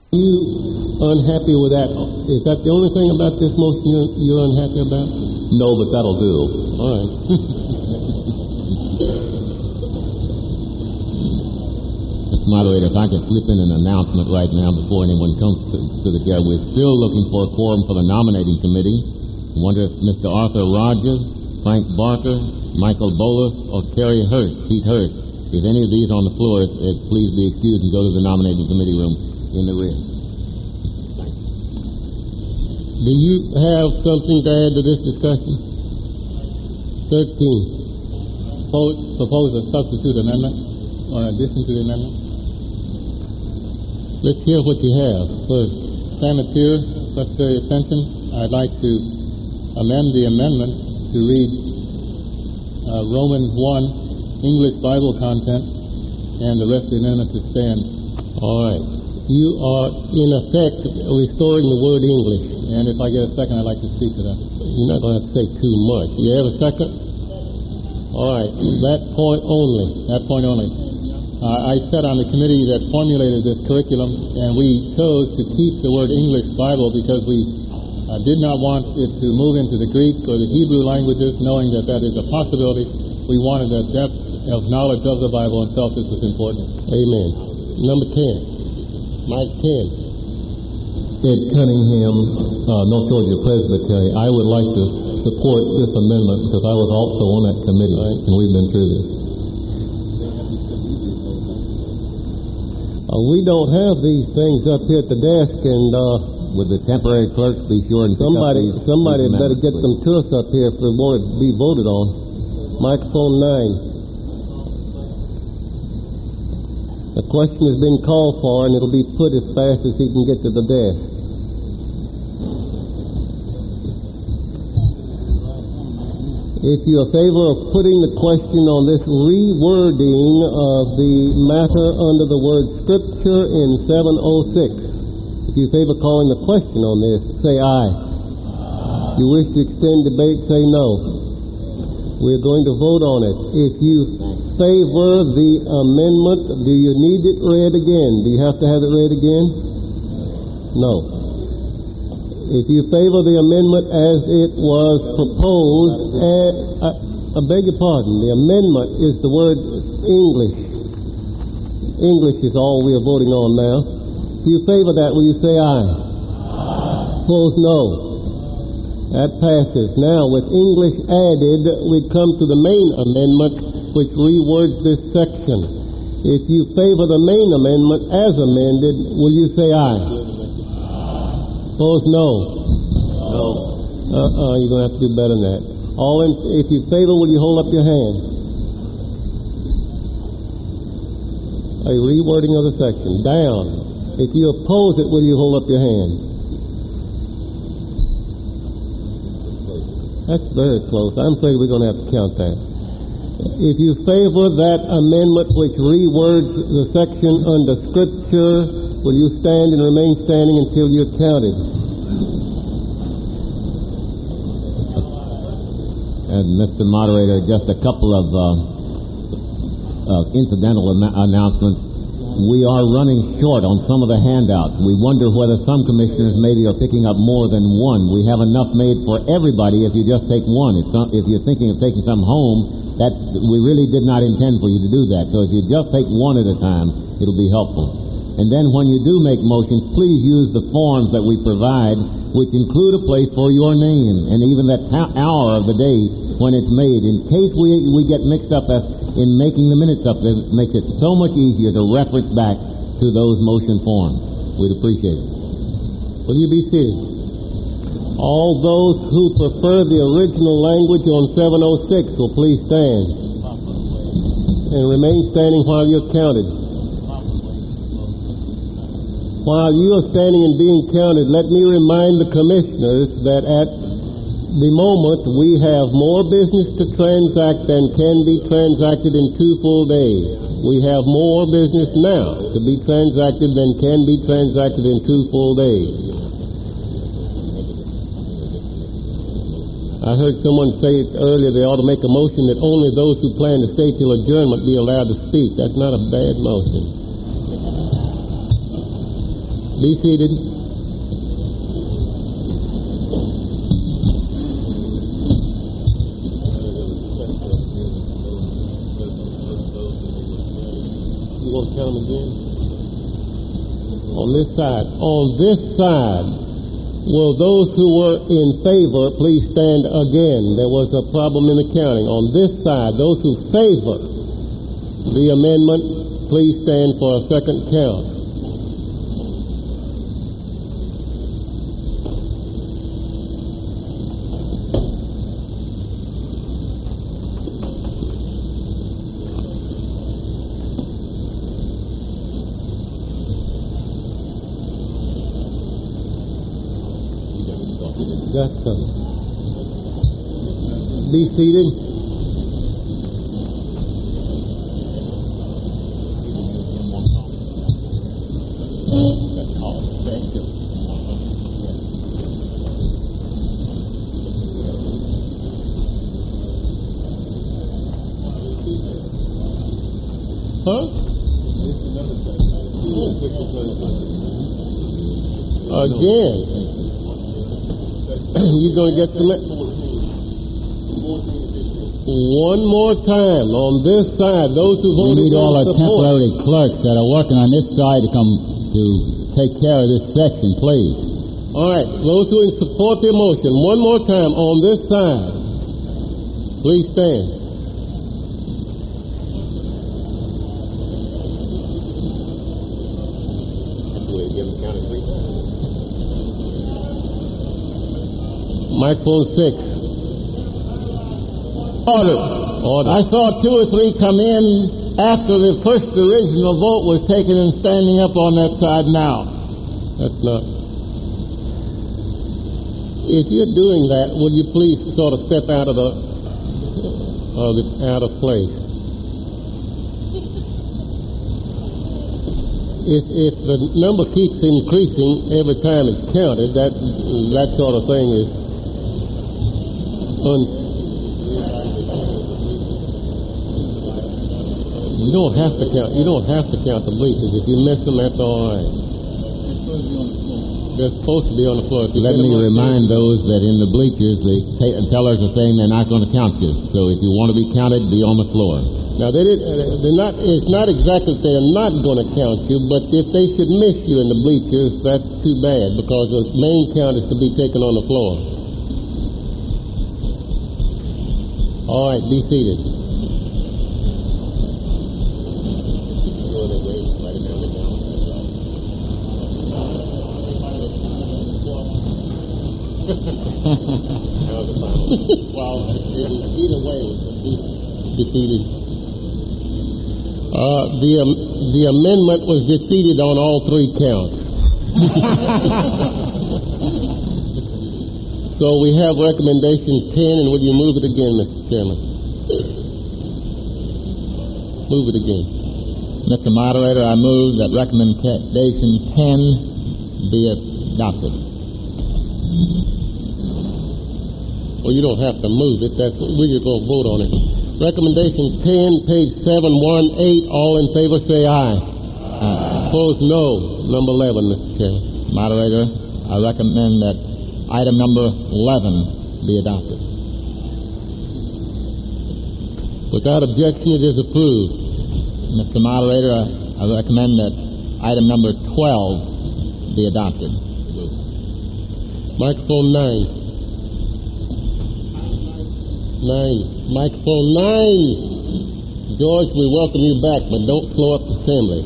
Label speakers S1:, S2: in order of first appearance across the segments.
S1: You unhappy with that? Is that the only thing about this motion you're unhappy about?
S2: No, but that'll do.
S1: All right.
S2: Mr. Moderator, if I could slip in an announcement right now before anyone comes to the chair. We're still looking for a quorum for the nominating committee. I wonder if Mr. Arthur Rogers, Frank Barker, Michael Bolus, or Pete Hurst. If any of these on the floor, please be excused and go to the nominating committee room in the rear.
S1: Do you have something to add to this discussion? 13. Propose a substitute amendment or addition to the amendment? Let's hear what you have. First, Sanitier, Secretary of Pension, I'd like to amend the amendment to read Romans 1, English Bible content, and the rest of the amendment to stand.
S2: All right.
S1: You are, in effect, restoring the word English, and if I get a second, I'd like to speak to that. You're not going to have to say too much. You have a second? All right. That point only. I sat on the committee that formulated this curriculum, and we chose to keep the word English Bible because we did not want it to move into the Greek or the Hebrew languages, knowing that that is a possibility. We wanted a depth of knowledge of the Bible and felt this was important.
S2: Amen.
S1: Number 10. Mike 10.
S2: Ed Cunningham, North Georgia Presbytery. I would like to support this amendment because I was also on that committee, right, and we've been through this.
S1: We don't have these things up here at the desk, and
S2: would the temporary clerks be sure and
S1: somebody better get them to us up here if they want to be voted on. Microphone 9. The question has been called for, and it'll be put as fast as he can get to the desk. If you are in favor of putting the question on this rewording of the matter under the word Scripture in 706, if you favor calling the question on this, say aye. If you wish to extend debate, say no. We're going to vote on it. If you favor the amendment, do you need it read again? Do you have to have it read again? No. If you favor the amendment as it was proposed, I beg your pardon, the amendment is the word English. English is all we are voting on now. If you favor that, will you say aye? Opposed, no. That passes. Now, with English added, we come to the main amendment, which rewords this section. If you favor the main amendment as amended, will you say aye? Opposed, no. No. You're going to have to do better than that. If you favor, will you hold up your hand? A rewording of the section. Down. If you oppose it, will you hold up your hand? That's very close. I'm afraid we're going to have to count that. If you favor that amendment which rewords the section under Scripture, will you stand and remain standing until you're counted?
S2: And Mr. Moderator, just a couple of incidental announcements. We are running short on some of the handouts. We wonder whether some commissioners maybe are picking up more than one. We have enough made for everybody if you just take one. If you're thinking of taking some home, that we really did not intend for you to do that. So if you just take one at a time, it'll be helpful. And then when you do make motions, please use the forms that we provide, which include a place for your name and even that hour of the day when it's made. In case we get mixed up in making the minutes up, it makes it so much easier to reference back to those motion forms. We'd appreciate it.
S1: Will you be seated? All those who prefer the original language on 706 will please stand and remain standing while you're counted. While you are standing and being counted, let me remind the commissioners that at the moment we have more business to transact than can be transacted in 2 full days. We have more business now to be transacted than can be transacted in 2 full days. I heard someone say earlier they ought to make a motion that only those who plan to stay till adjournment be allowed to speak. That's not a bad motion. Be seated. You want to count them again? On this side. On this side, will those who were in favor please stand again? There was a problem in the counting. On this side, those who favor the amendment, please stand for a second count. Be seated. Huh? Again. You're going to get the one more time on this side. Those who
S2: we need all our temporary clerks that are working on this side to come to take care of this section, please.
S1: All right, those who support the motion, one more time on this side. Please stand. Microphone 6.
S2: Order. I saw 2 or 3 come in after the first original vote was taken and standing up on that side now.
S1: That's not. If you're doing that, will you please sort of step out of out of place? If the number keeps increasing every time it's counted, that sort of thing is You don't have to count. You don't have to count the bleachers. If you miss them, that's all right. They're supposed to be on the floor.
S2: Let me remind those that in the bleachers, the tellers are saying they're not going to count you. So if you want to be counted, be on the floor.
S1: Now they're not. It's not exactly that they're not going to count you, but if they should miss you in the bleachers, that's too bad because the main count is to be taken on the floor. All right, be seated. Well, either way, defeated. The amendment was defeated on all 3 counts. So we have recommendation 10, and will you move it again, Mr. Chairman? Move it again.
S2: Mr. Moderator, I move that recommendation 10 be adopted.
S1: Well, you don't have to move it. We're just going to vote on it. Recommendation 10, page 718. All in favor say aye. Opposed, no. Number 11, Mr. Chairman.
S2: Moderator, I recommend that item number 11 be adopted.
S1: Without objection, it is approved.
S2: Mr. Moderator, I recommend that item number 12 be adopted.
S1: Microphone 9. 9. Microphone 9. George, we welcome you back, but don't slow up the assembly.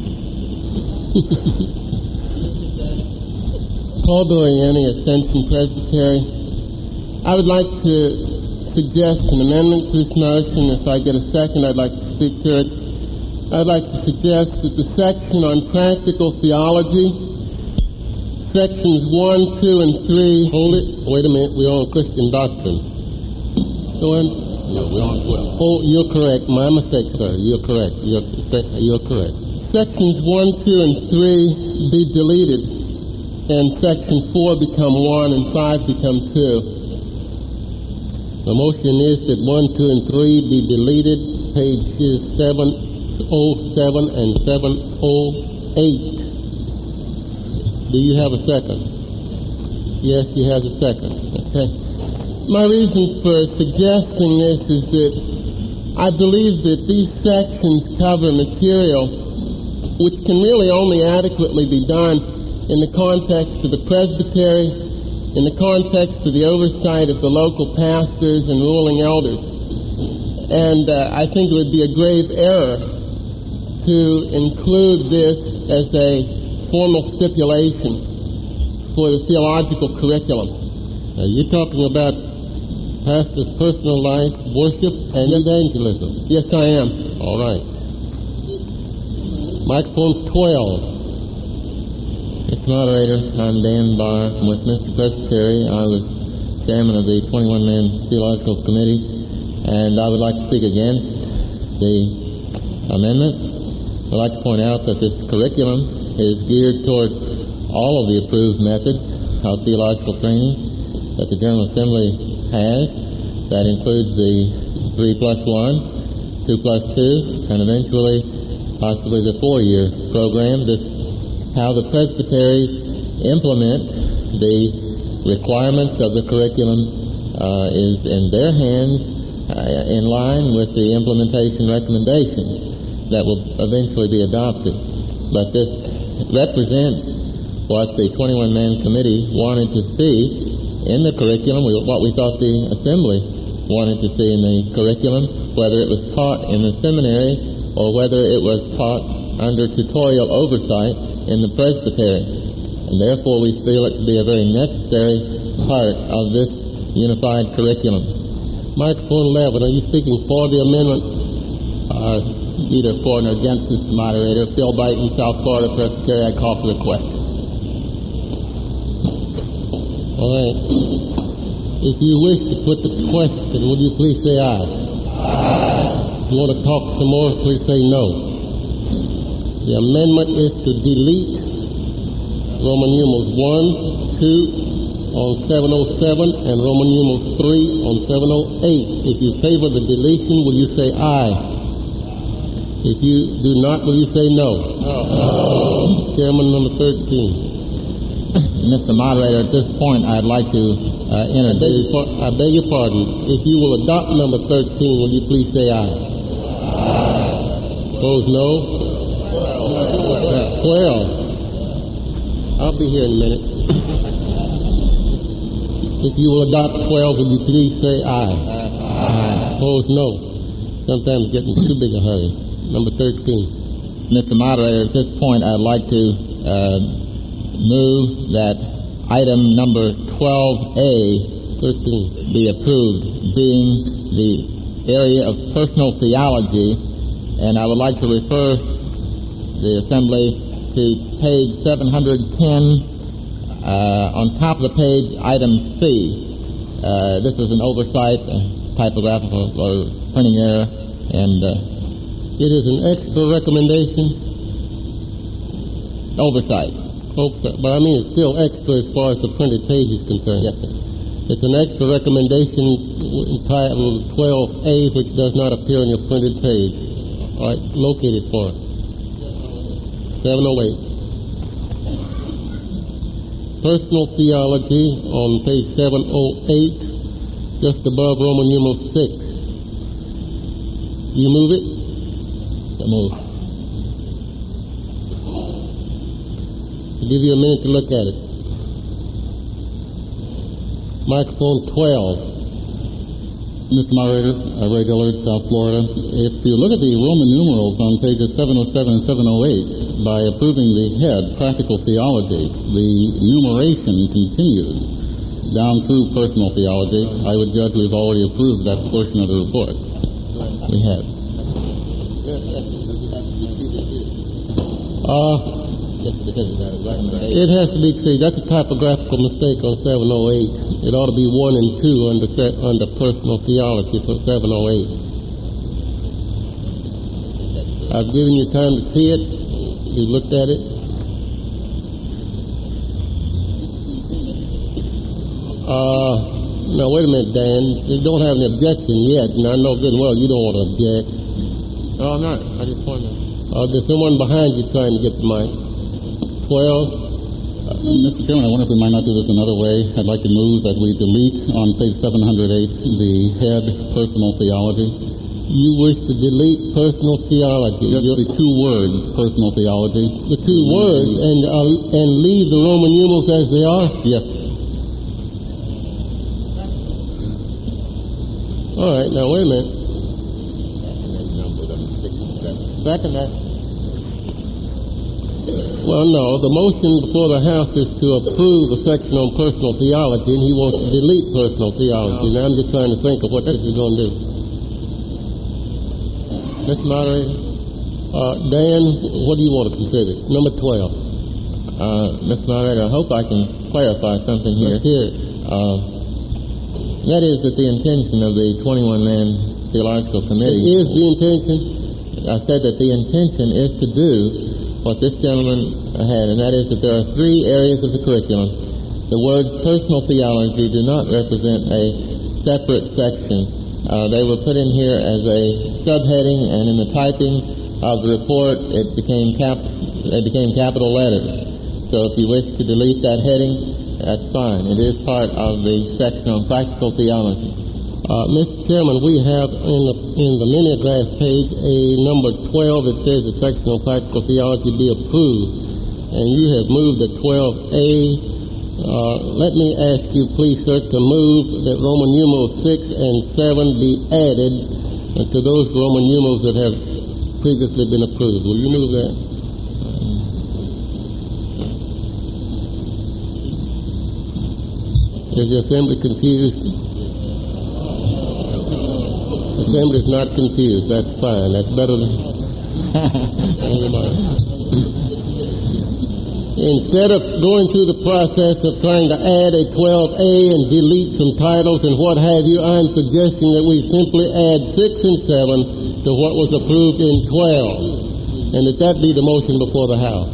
S1: Paul Doriani, Ascension Presbytery. I would like to suggest an amendment to this motion. If I get a second, I'd like to speak to it. I'd like to suggest that the section on practical theology, sections 1, 2, and 3, hold it. Wait a minute, we're on Christian doctrine. Go ahead.
S2: No, we're on 12.
S1: Oh, you're correct. My mistake, sir. You're correct. You're correct. Sections 1, 2, and 3 be deleted, and section 4 become 1 and 5 become 2. The motion is that 1, 2, and 3 be deleted, pages 707 and 708. Do you have a second? Yes, he has a second. Okay. My reason for suggesting this is that I believe that these sections cover material which can really only adequately be done in the context of the presbytery, in the context of the oversight of the local pastors and ruling elders. And I think it would be a grave error to include this as a formal stipulation for the theological curriculum. You're talking about pastor's personal life, worship, and evangelism. Yes, I am. All right. Microphone 12. Mr. Moderator, I'm Dan Barr from Westminster Presbytery. I was chairman of the 21-man Theological Committee, and I would like to speak against the amendment. I'd like to point out that this curriculum is geared toward all of the approved methods of theological training that the General Assembly has. That includes the 3+1, 2+2, and eventually possibly the 4-year program. This how the presbyteries implement the requirements of the curriculum is in their hands in line with the implementation recommendations that will eventually be adopted. But this represents what the 21-man committee wanted to see in the curriculum, what we thought the Assembly wanted to see in the curriculum, whether it was taught in the seminary or whether it was taught under tutorial oversight in the presbytery. And therefore we feel it to be a very necessary part of this unified curriculum. Microphone 11, are you speaking for the amendment? Either for or against, Mr. Moderator. Phil Byton, South Florida Presbytery. I call for the question. All right. If you wish to put the question, would you please say aye? Aye. If you want to talk some more, please say no. The amendment is to delete Roman numerals 1, 2 on 707 and Roman numerals 3 on 708. If you favor the deletion, will you say aye? If you do not, will you say no? No. Chairman number 13.
S2: Mr. Moderator, at this point I'd like to introduce...
S1: I beg your pardon. If you will adopt number 13, will you please say aye? Aye. Opposed, no? 12. I'll be here in a minute. If you will adopt 12, will you please say aye? Aye. Opposed, no. Sometimes getting too big a hurry. Number 13.
S2: Mr. Moderator, at this point I'd like to move that item number 12A
S1: 13
S2: be approved, being the area of personal theology, and I would like to refer the Assembly to page 710, on top of the page, item C. This is an oversight, typographical or printing error, and
S1: it is an extra recommendation.
S2: Oversight.
S1: But I mean it's still extra as far as the printed page is concerned.
S2: Yes, sir.
S1: It's an extra recommendation entitled 12A, which does not appear on your printed page. All right, locate it for us. 708. Personal theology on page 708, just above Roman numeral 6. You move it?
S2: Move.
S1: I'll give you a minute to look at it. Microphone 12.
S2: Mr. Moderator, Ray Dillard, South Florida. If you look at the Roman numerals on pages 707 and 708, by approving the head, Practical Theology, the numeration continues down through Personal Theology. I would judge we've already approved that portion of the report. We have.
S1: It has to be, see, that's a typographical mistake on 708. It ought to be 1 and 2 under Personal Theology for 708. I've given you time to see it. You looked at it. Now, wait a minute, Dan. You don't have an objection yet, and I know good and well you don't want to object.
S2: No, I'm not. I just wanted to...
S1: There's someone behind you trying to get the mic. 12.
S3: Mr. Chairman, I wonder if we might not do this another way. I'd like to move that we delete on page 708 the head personal theology.
S1: You wish to delete personal theology?
S3: Just the two words, personal theology.
S1: The two words, and leave the Roman numerals as they are?
S3: Yes.
S1: All right, now wait a minute. Second that. Well, no, the motion before the House is to approve the section on personal theology, and he wants to delete personal theology. Now I'm just trying to think of what this is going to do. Mr. Moderator, Dan, what do you want to consider? Number 12.
S4: Mr. Moderator, I hope I can clarify something here.
S1: Let's hear it.
S4: That is that the intention of the 21-man Theological Committee...
S1: It is the intention?
S4: I said that the intention is to do what this gentleman had, and that is that there are three areas of the curriculum. The words personal theology do not represent a separate section. They were put in here as a subheading, and in the typing of the report, it became capital letters. So if you wish to delete that heading, that's fine. It is part of the section on practical theology.
S1: Mr. Chairman, we have in the mimeograph page a number 12 that says the section on practical theology be approved, and you have moved to 12A. Let me ask you, please, sir, to move that Roman numerals 6 and 7 be added to those Roman numerals that have previously been approved. Will you move that? Is the Assembly confused? The Assembly is not confused. That's fine. That's better than... Instead of going through the process of trying to add a 12A and delete some titles and what have you, I'm suggesting that we simply add 6 and 7 to what was approved in 12. And that be the motion before the House.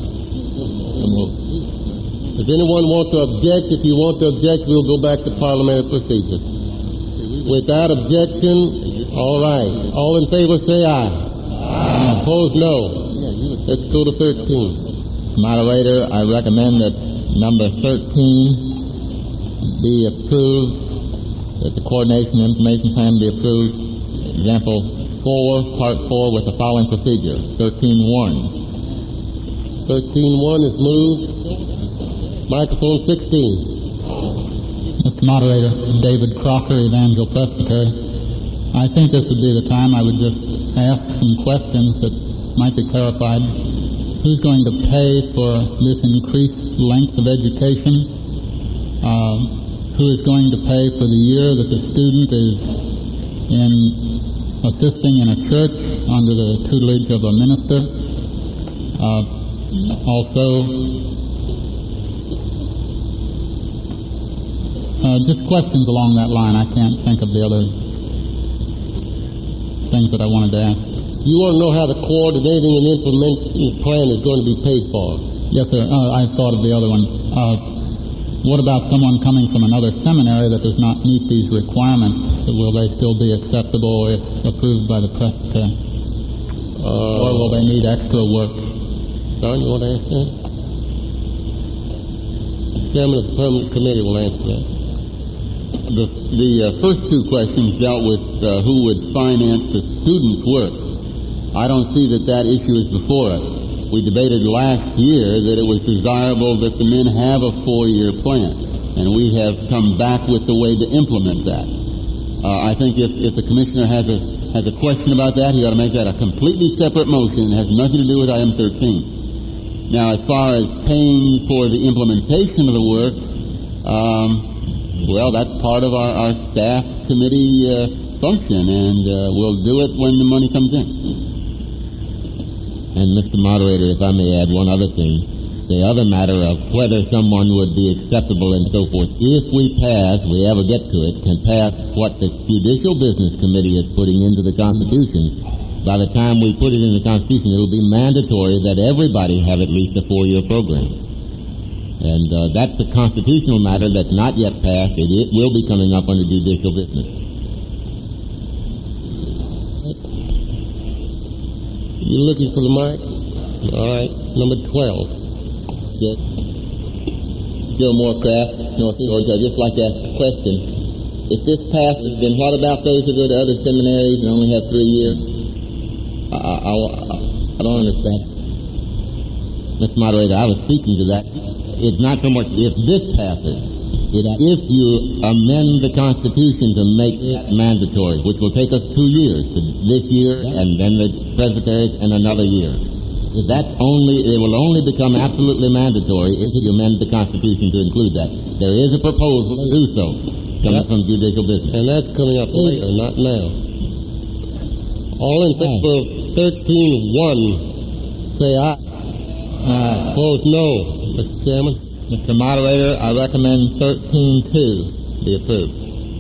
S1: Does anyone want to object? If you want to object, we'll go back to parliamentary procedure. Without objection, all right. All in favor say aye. Aye. Opposed, no. Let's go to 13.
S4: Moderator, I recommend that number 13 be approved, that the coordination information plan be approved. Example 4, part 4, with the following procedure. 13.1.
S1: 13.1 is moved. Microphone 16.
S3: Mr. Moderator, David Crocker, Evangel Presbytery. I think this would be the time I would just ask some questions that might be clarified. Who's going to pay for this increased length of education? Who is going to pay for the year that the student is assisting in a church under the tutelage of a minister? Just questions along that line. I can't think of the other things that I wanted to ask.
S1: You want to know how the coordinating and implementing plan is going to be paid for?
S3: Yes, sir. I thought of the other one. What about someone coming from another seminary that does not meet these requirements? Will they still be acceptable if approved by the presbytery? Or will they need extra work?
S1: John, you want to answer that? The chairman of the permanent committee will answer that.
S5: The first two questions dealt with who would finance the student's work. I don't see that issue is before us. We debated last year that it was desirable that the men have a 4-year plan, and we have come back with the way to implement that. I think if the commissioner has a question about that, he ought to make that a completely separate motion. It has nothing to do with item 13. Now, as far as paying for the implementation of the work, well, that's part of our staff committee function, and we'll do it when the money comes in.
S4: And Mr. Moderator, if I may add one other thing, the other matter of whether someone would be acceptable and so forth, if we ever get to it, can pass what the Judicial Business Committee is putting into the Constitution, by the time we put it in the Constitution, it will be mandatory that everybody have at least a 4-year program. And that's a constitutional matter that's not yet passed. It will be coming up under judicial business.
S1: You looking for the mic? All right. Number 12. Yes.
S4: Gilmore Craft, North Georgia. I'd just like to ask a question. If this passes, then what about those who go to other seminaries and only have 3 years? I don't understand.
S5: Mr. Moderator, I was speaking to that. It's not so much if this passes. It's if you amend the Constitution to make it mandatory, which will take us 2 years, this year and then the presbyteries and another year. It will only become absolutely mandatory if you amend the Constitution to include that. There is a proposal to do so, coming from judicial business.
S6: And that's coming up later, not now. All in favor of 13-1, say aye. Opposed, no. Mr. Chairman?
S3: Mr. Moderator, I recommend 13-2 be approved.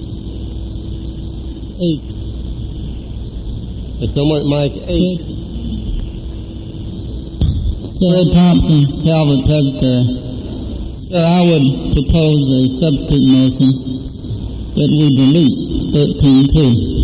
S6: 8. If someone might 8.
S3: Fred Thompson, Calvert Presbytery. Sir, I would propose a substitute motion that we delete 13-2.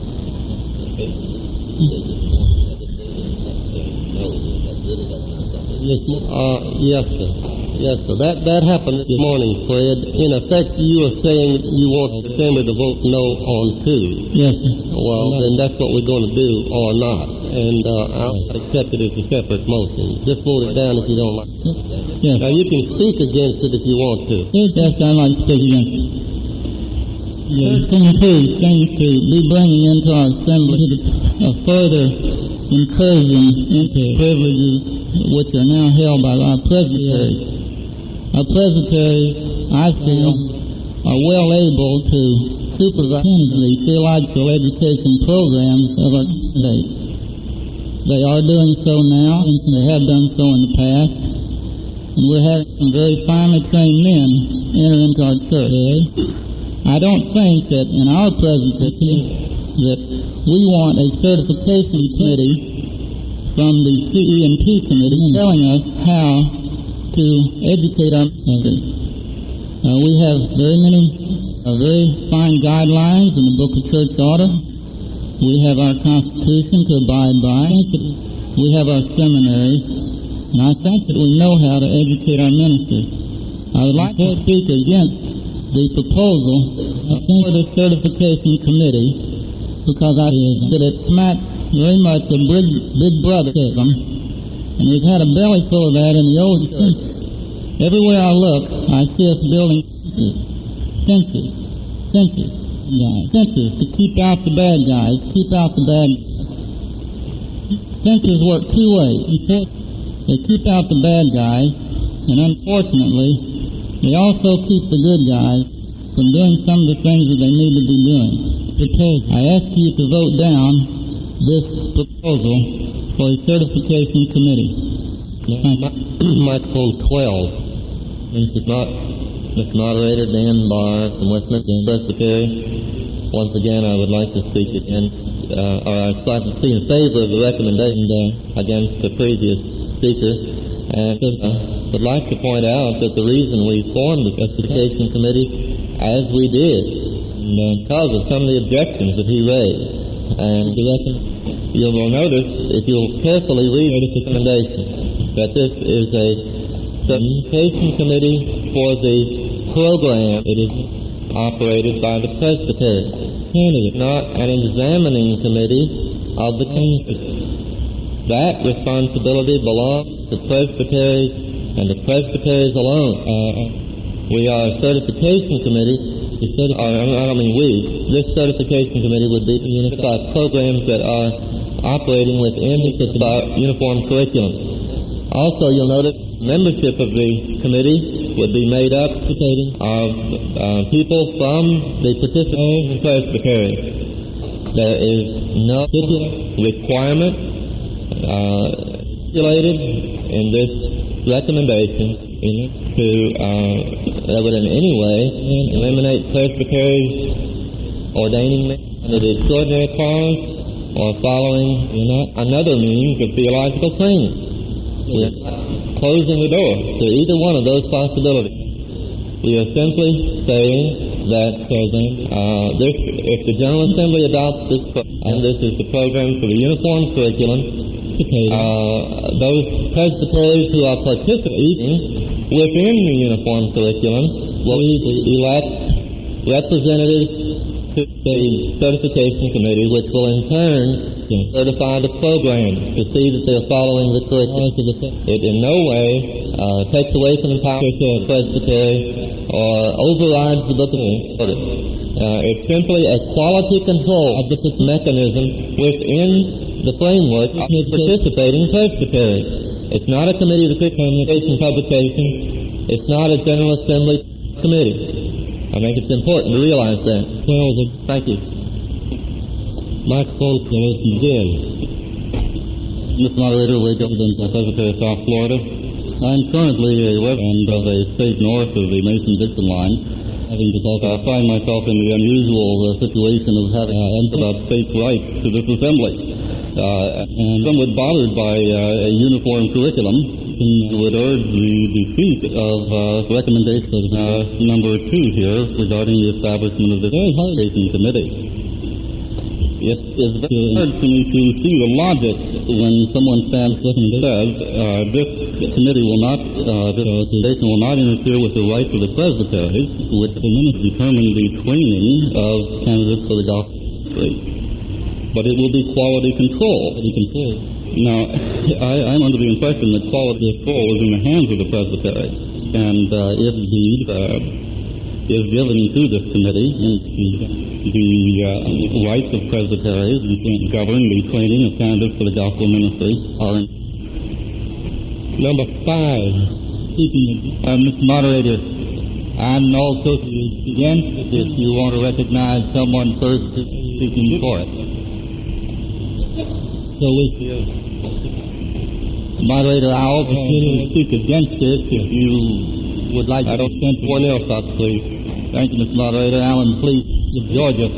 S6: Yes, sir. Yes, sir. That happened this morning, Fred. In effect, you are saying you want the Assembly to vote no on 2.
S3: Yes, sir.
S6: Well, then that's what we're going to do, or not. And I'll accept it as a separate motion. Just vote it down if you don't like it.
S3: Yes.
S6: Now, you can speak against it if you want to.
S3: Yes, I'd like to speak against it. Yes. 13-2 seems to be bringing into our Assembly a further incursion into privileges which are now held by our presbyteries. Our presbyteries, I feel, are well able to supervise the theological education programs of our state. They are doing so now, and they have done so in the past. And we're having some very finely trained men enter into our church. I don't think that in our presbytery that we want a certification committee from the CE&T committee telling us how to educate our members. We have very fine guidelines in the Book of Church Order. We have our Constitution to abide by. We have our seminaries. And I think that we know how to educate our ministers. I would like to speak against the proposal for the certification committee because I think that it smacks very much of big brotherism, and we've had a belly full of that in the old church. Everywhere I look, I see us building fences to keep out the bad guys, Fences work 2 ways. They keep out the bad guys, and unfortunately, they also keep the good guys from doing some of the things that they need to be doing. I ask you to vote down this proposal for a certification committee.
S6: Microphone 12.
S4: Mr. Moderator, Dan Barr from Westminster Presbytery. Once again, I would like to speak again, I'd like to speak in favor of the recommendation against the previous speaker. And would like to point out that the reason we formed the certification committee as we did, because of some of the objections that he raised. And you will notice, if you'll carefully read the recommendation, that this is a certification committee for the program. It is operated by the presbytery. It is not an examining committee of the campus. That responsibility belongs to presbyteries and the presbyteries alone. We are a certification committee. This certification committee would be to unify programs that are operating within the uniform curriculum. Also, you'll notice membership of the committee would be made up of people from the participating presbyteries. There is no requirement stipulated in this recommendation that would in any way eliminate presbyteries ordaining men under the extraordinary clause or following another means of theological training. We are not closing the door to either one of those possibilities. We are simply saying that if the General Assembly adopts this, and this is the program for the uniform curriculum,
S6: participating, those presbyteries who are participating within the uniform curriculum will elect representatives to the certification committee, which will in turn certify the program to see that they're following the curriculum. It in no way takes away from the power of the presbytery or overrides the book of order. It's simply a quality control of the mechanism within the framework of participating presbytery. It's not a committee of communication publication. It's not a General Assembly committee. I think it's important to realize that. Well, thank you. Microphone is again.
S5: Mr. Moderator, Wade Upton, Presbytery of South Florida. I'm currently a resident of a state north of the Mason-Dixon line, having to find myself in the unusual situation of having about state rights to this assembly. And somewhat bothered by a uniform curriculum, would urge the defeat of recommendation number 2 here regarding the establishment of the Education Committee. It is very hard for me to see the logic when someone stands and says this committee will not, this organization will not interfere with the rights of the presbyteries, which will determine the training of candidates for the gospel ministry. But it will be quality control. Now, I'm under the impression that quality control is in the hands of the presbytery, and if indeed is given to this committee, the rights of presbyteries and govern the training of candidates for the gospel ministry are in.
S6: Number 5.
S5: Mr. Moderator, I'm also against if you want to recognize someone first speaking for it.
S6: So
S5: Moderator, I'll speak against it if you would like to send one else up, please. Thank you, Mr. Moderator. Alan, please, of Georgia.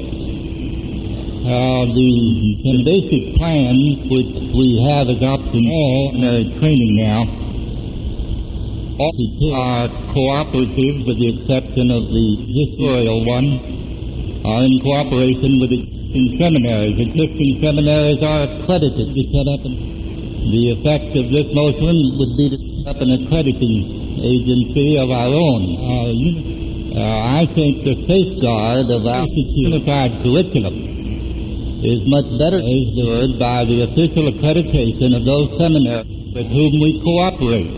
S5: The basic plan which we have adopted in all training now are cooperative with the exception of the historical one, are in cooperation with the seminaries. Existing seminaries are accredited to set up. The effect of this motion would be to set up an accrediting agency of our own. I think the safeguard of our unified curriculum is much better assured by the official accreditation of those seminaries with whom we cooperate.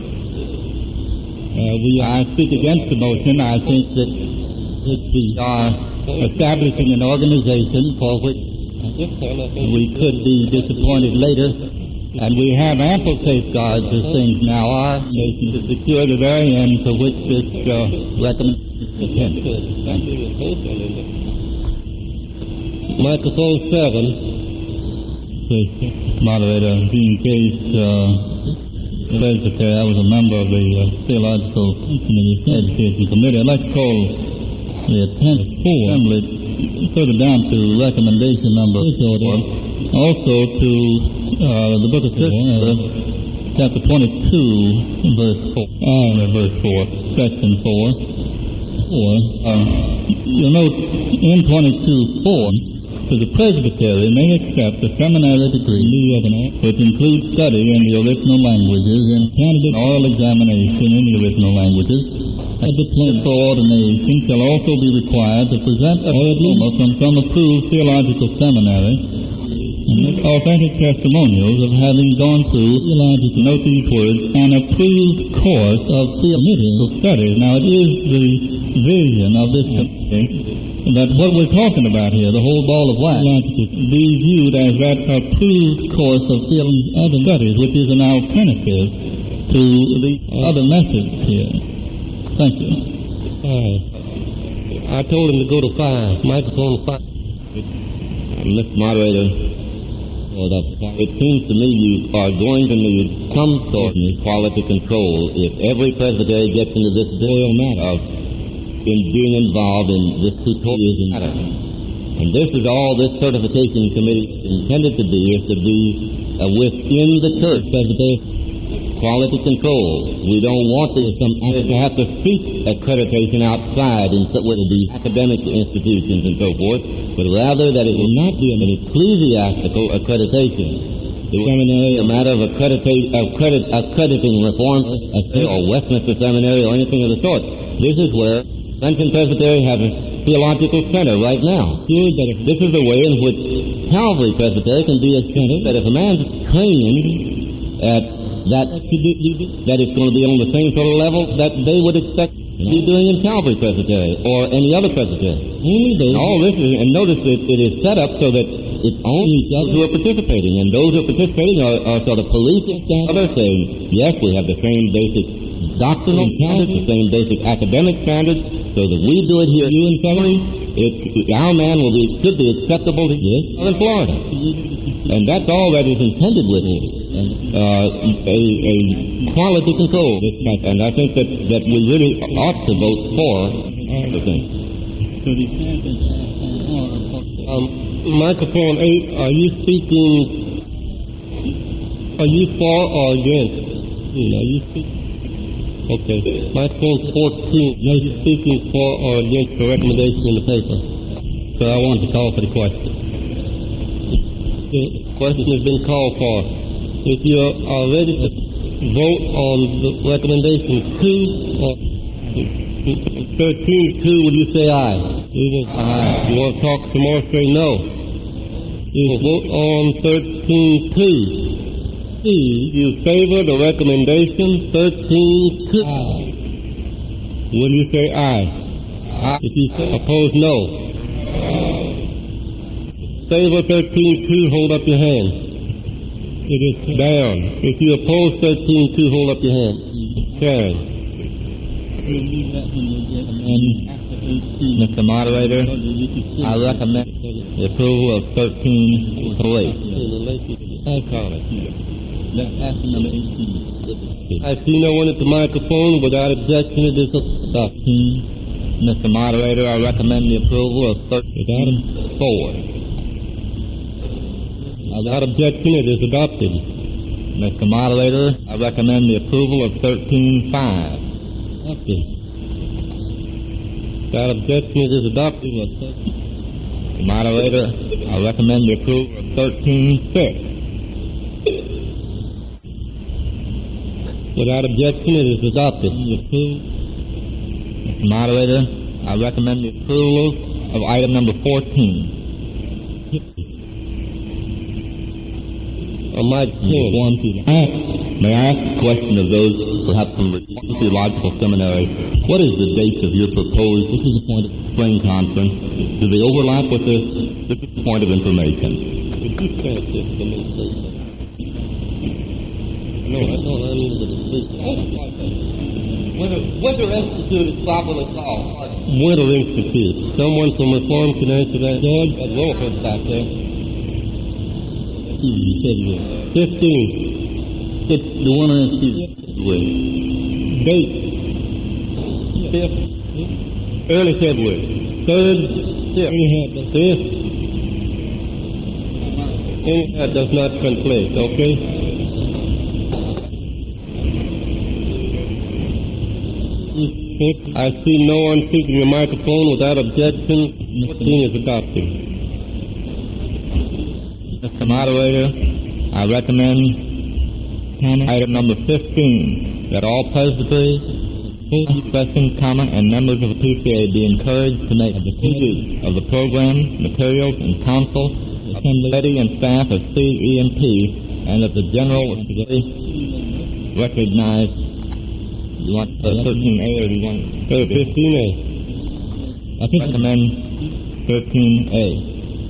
S5: I speak against the motion. I think that we are establishing an organization for which we could be disappointed later, and we have ample safeguards as things now are to secure the very end for which this recommendation is intended. Thank you.
S6: Microphone 7.
S5: Moderator, in case Presbytery, I was a member of the Theological Education Committee. I'd like to call the attention assembly further down to recommendation number 4, also to the book of Scripture, chapter 22, verse 4, section 4. You'll note in 22:4, so the presbytery may accept a seminary degree which includes study in the original languages and candidate oral examination in the original languages. A diploma for ordination shall also be required to present a diploma from some approved theological seminary and make authentic testimonials of having gone through, note these words, an approved course of theological studies. Now it is the vision of this committee that what we're talking about here, the whole ball of wax, be viewed as that approved course of theological studies, which is an alternative to the other methods here. Thank you.
S6: I told him to go to 5. Microphone 5.
S5: Mr. Moderator, it seems to me you are going to need some sort of quality control if every presbytery gets into this real matter in being involved in this tutorial matter. And this is all this certification committee is intended to be, is to be within the church, quality control. We don't want to have to seek accreditation outside in with the academic institutions and so forth, but rather that it will not be an ecclesiastical accreditation.
S6: seminary a matter of accrediting reform or Westminster Seminary or anything of the sort. This is where Benton Presbytery has a theological center right now. This is the way in which Calvary Presbytery can be a center, that if a man's claiming that it's going to be on the same sort of level that they would expect to be doing in Calvary Presbytery or any other presbytery. All this is, and notice that it is set up so that it's only those who are participating, and those who are participating are sort of policing each other, saying, yes, we have the same basic doctrinal standards, the same basic academic standards, so that we do it here in Calvary, our man should be acceptable to this in Florida. And that's all that is intended with it. A quality control. And I think that we really ought to vote for the thing. Microphone 8, are you for or against? Are you speaking? Okay. Microphone 14, are you speaking for or against the recommendation in the paper? So I want to call for the question. The question has been called for. If you are ready to vote on the recommendation 2 or 13-2, will you say aye? Aye. You want to talk some more, say no. You will vote on 13-2. You favor the recommendation 13-2. Aye. Will you say aye? Aye. If you oppose, no. Favor 13-2, hold up your hand. It is down. If you oppose 13-2, hold up your hand. Carry. Mr. Moderator, I recommend the approval of 13-3. I see no one at the microphone. Without objection, it is adopted. Mr. Moderator, I recommend the approval of 13-4. Without objection, it is adopted. Mr. Moderator, I recommend the approval of 13-5. Adopted. Without objection, it is adopted. Mr. Moderator, I recommend the approval of 13-6. Without objection, it is adopted. Mr. Moderator, I recommend the approval of item number 14. May I ask a question of those, perhaps from the Theological Seminary? What is the date of your proposed spring conference? Do they overlap with this point of information? Winter Institute is properly called. Winter Institute. Someone from Reform can answer that. George? That Wilford's back there. 15. It's the one I see. Date. 5th. Early February. 3rd. 5th. That does not conflict, okay? I see no one speaking the microphone. Without objection, 15 is adopted. Mr. Moderator, I recommend item number 15, that all presbyteries, questions, and members of the PCA be encouraged to make use of the program, materials, and counsel, assembly and staff of CEMP, and that the General Assembly recognize. You want 13A or do you want 15A? I think recommend 13A.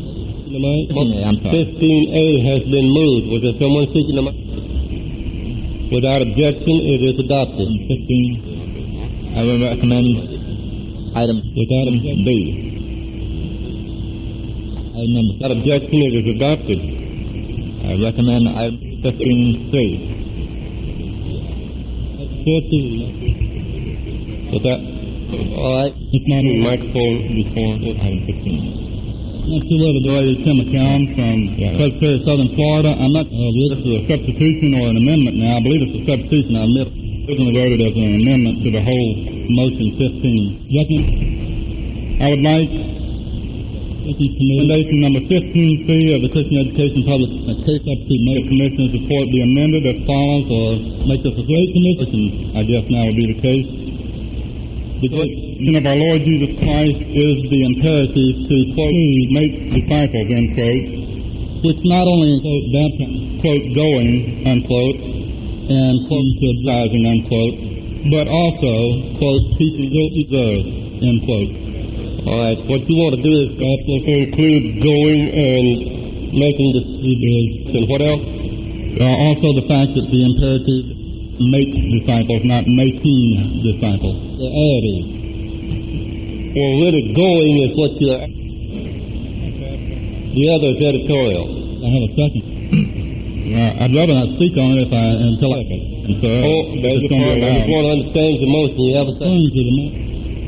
S6: 15A has been moved. Was there someone seeking the mic? Without objection, it is adopted. 15. I will recommend item without B. Item number. Without objection, it is adopted. I recommend item 15C. 14. With that, all right. It's not in the microphone before item 15. Not too well to go to Tim McCown from Presbytery of Southern Florida. I'm not this is a substitution or an amendment now. I believe it's a substitution. I originally voted as an amendment to the whole motion 15. I would like
S5: Recommendation number 15C of the Christian Education Public Subcommittee Commissioners report be amended as follows, or make this a great commission. I guess now will be the case. The great mission of our Lord Jesus Christ is the imperative to, quote, make disciples, end quote, which not only include baptism, quote, going, unquote, and, quote, baptizing, unquote, but also, quote, teaching to observe, end quote. All right, what you want to do is also include going and making disciples, and what else? Also the fact that the imperative make disciples, not making disciples. The additive. Well, really going is what you're... The other is editorial. I have a second. I'd rather not speak on it until I can. There's a part. I just want to understand the motion. You have a second.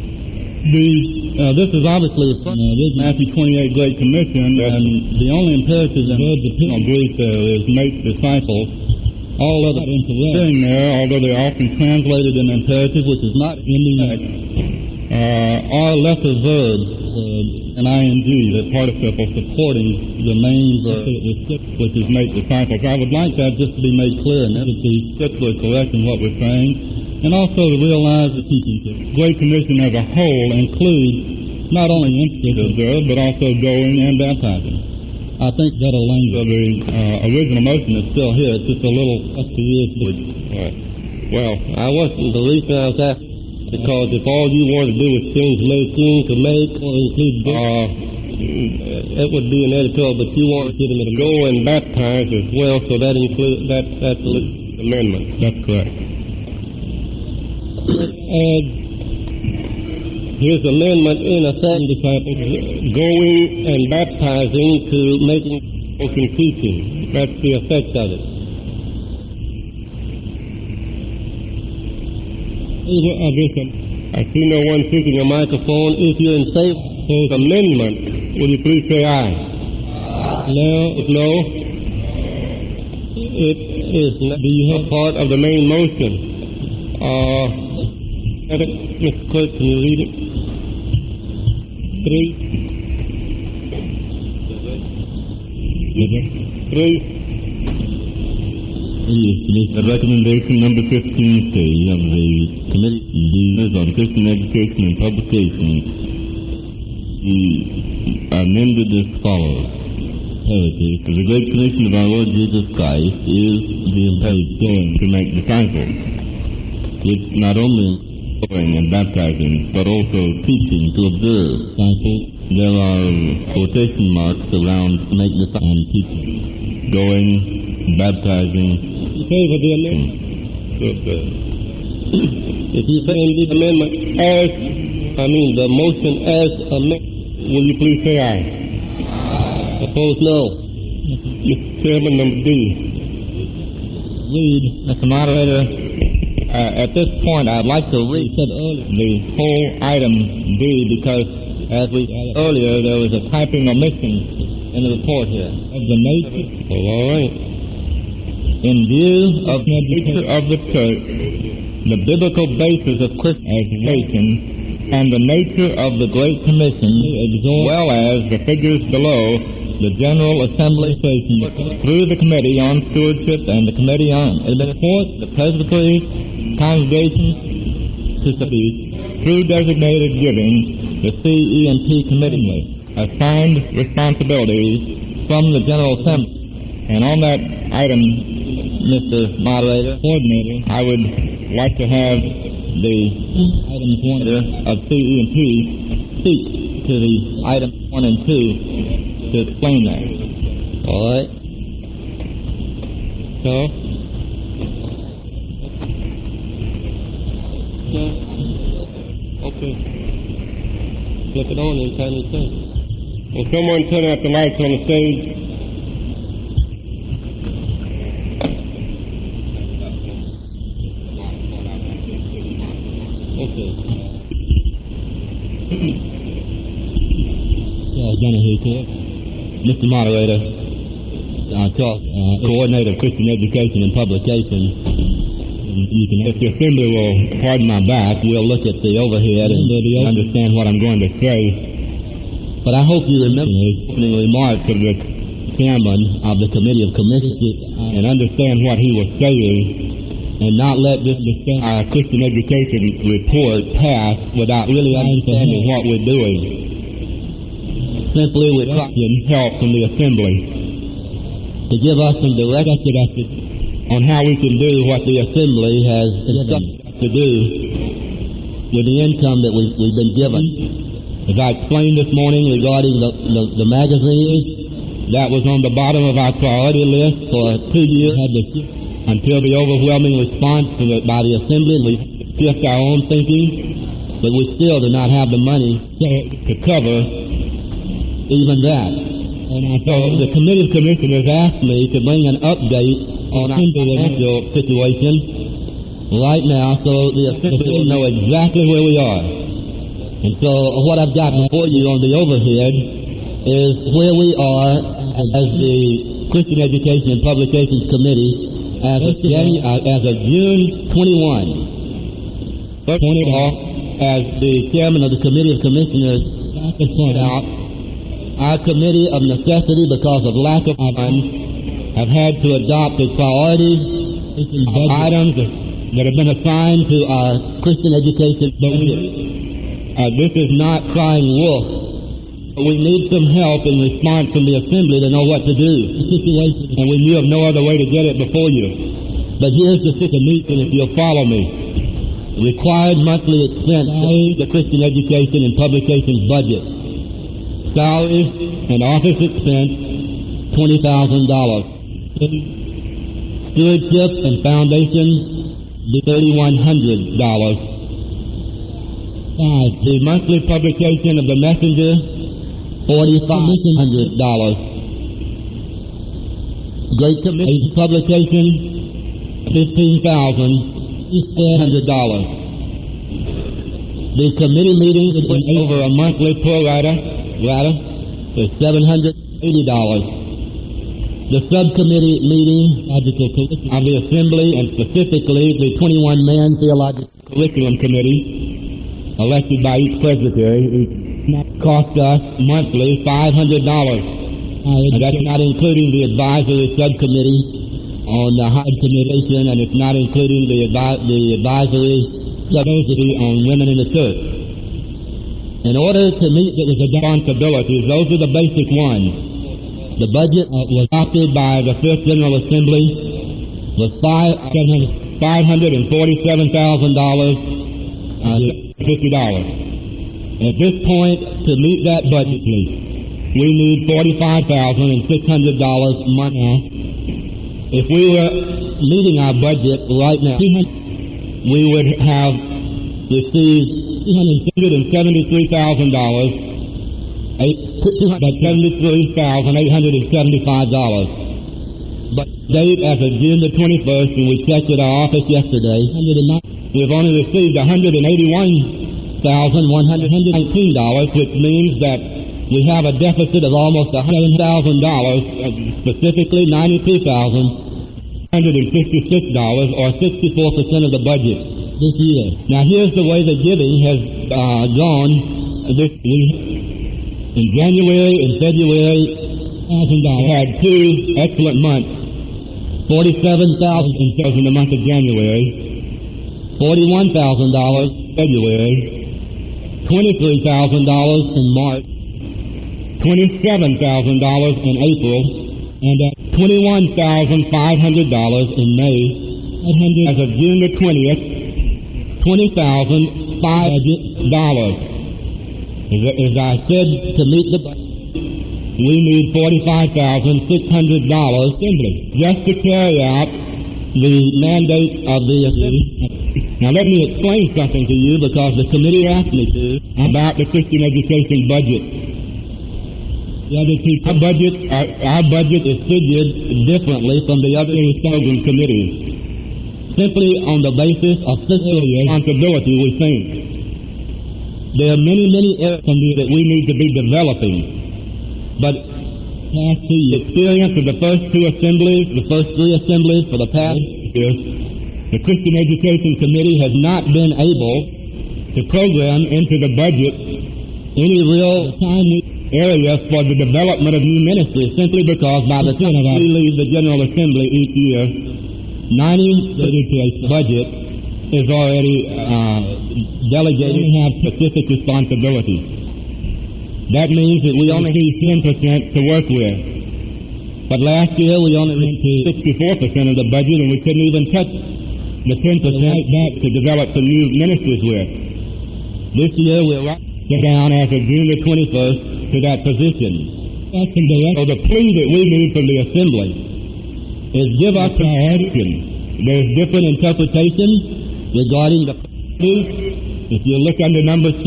S5: This is obviously Matthew 28 Great Commission, and the only imperative that the Greek there is make disciples. All of it incorrect there, although they're often translated in imperative, which is not incorrect, are lesser verbs, an ing, the participle supporting the main verb, which is make disciples. I would like that just to be made clear, and that is be strictly correct in what we're saying. And also to realize that the Great Commission as a whole includes not only emphasis there, but also going and baptizing. I think that language of the original motion is still here. It's just a little right. Well, I wasn't the reason I was asking, because if all you want to do is change making to make or include it would be an editorial, but you want to go and baptize as well, so that includes that's the amendment. That's correct. His amendment in effect, disciples, going and baptizing to making and teaching. That's the effect of it. I see no one seeking a microphone. If you're in favor of his amendment, will you please say aye? No. It is not part of the main motion. Mr. Clerk, can you read it? 3. The recommendation number 15C of the Committee on Christian Education and Publication is amended as follows. The Great Commission of our Lord Jesus Christ is the imperative going to make disciples, which not only going and baptizing, but also teaching to observe. There are quotation marks around make disciples and teaching, going, baptizing. Favor the amendment. If you say the amendment the motion as amendment, will you please say aye? Opposed, no. Mr. Chairman, number D. Read. Mr. Moderator. At this point, I'd like to read the whole item D, because as we said earlier, there was a typing omission in the report here. Of the nature. Well, all right. In view of the nature of the church, the biblical basis of Christian education, and the nature of the Great Commission, as well as the figures below, the General Assembly through the Committee on Stewardship and the Committee on Administration, the Presbytery, congregations, through designated giving, the CENP Committee assigned responsibilities from the General Assembly. And on that item, Mr. Moderator, Coordinator, I would like to have the item coordinator of CENP speak to the item 1 and 2 to explain that. All right. So. Okay. Flip it on in tiny thing. Will someone turn out the lights on the stage? Okay. Mr. Moderator, Coordinator of Christian Education and Publication. If the assembly will pardon my back, we'll look at the overhead and understand what I'm going to say.
S6: But I hope you remember his opening remarks of the chairman of the Committee of Commissioners and understand what he was saying and not let this Christian education report pass without really understanding what we're doing. Simply with help from the Assembly to give us some direction on how we can do what the Assembly has instructed us to do with the income that we've been given. As I explained this morning regarding the magazine, that was on the bottom of our priority list for 2 years until the overwhelming response by the Assembly, and we shift our own thinking, but we still do not have the money to cover even that. And so the Committee of Commissioners asked me to bring an update on our financial situation right now so the Assembly will know exactly where we are. And so what I've got before you on the overhead is where we are as the Christian Education and Publications Committee as of June 21. As the chairman of the Committee of Commissioners pointed out, our committee of necessity, because of lack of funds, have had to adopt as priorities items that have been assigned to our Christian education budget. This is not crying wolf. We need some help in response from the Assembly to know what to do. And we knew of no other way to get it before you. But here's the situation, if you'll follow me. Required monthly expense to the Christian Education and Publications budget. Salaries and office expense, $20,000. Stewardship and foundation, $3,100. The monthly publication of the Messenger, $4,500. Great Committee publication, $15,400. The committee meeting went over a monthly pro rata is $780. The subcommittee meeting of the Assembly, and specifically the 21-man Theological Curriculum Committee, elected by each presbytery, cost us monthly $500. And that's not including the advisory subcommittee on the high communication, and it's not including the advisory subcommittee on women in the church. In order to meet the responsibilities, those are the basic ones. The budget was adopted by the Fifth General Assembly was $547,000. $50. At this point, to meet that budget, we need $45,600 money. If we were meeting our budget right now, we would have received $273,000, $73,875. But date as of June the 21st, and we checked with our office yesterday, we've only received $181,119, which means that we have a deficit of almost $100,000, specifically $92,156, or 64% of the budget this year. Now here's the way the giving has gone this week. In January and February, we had 2 excellent months. $47,000 in the month of January, $41,000 in February, $23,000 in March, $27,000 in April, and $21,500 in May. As of June the 20th, $20,500. As I said, to meet the budget, we need $45,600 simply just to carry out the mandate of the Assembly. Now let me explain something to you, because the committee asked me to, about the Christian education budget. Our budget is figured differently from the other program committees, simply on the basis of fiscal responsibility, we think. There are many areas that we need to be developing. But the experience of the first 3 assemblies for the past years, the Christian Education Committee has not been able to program into the budget any real time area for the development of new ministries, simply because by the time we leave the General Assembly each year, 90% to a budget is already delegated and have specific responsibilities. That means that we only need 10% to work with. But last year we only went to 64% of the budget, and we couldn't even touch the 10% back to develop some new ministries with. This year we're right down as of June the 21st to that position. So the plea that we need from the Assembly is give us our action. There's different interpretations regarding the plea. If you look under number 6,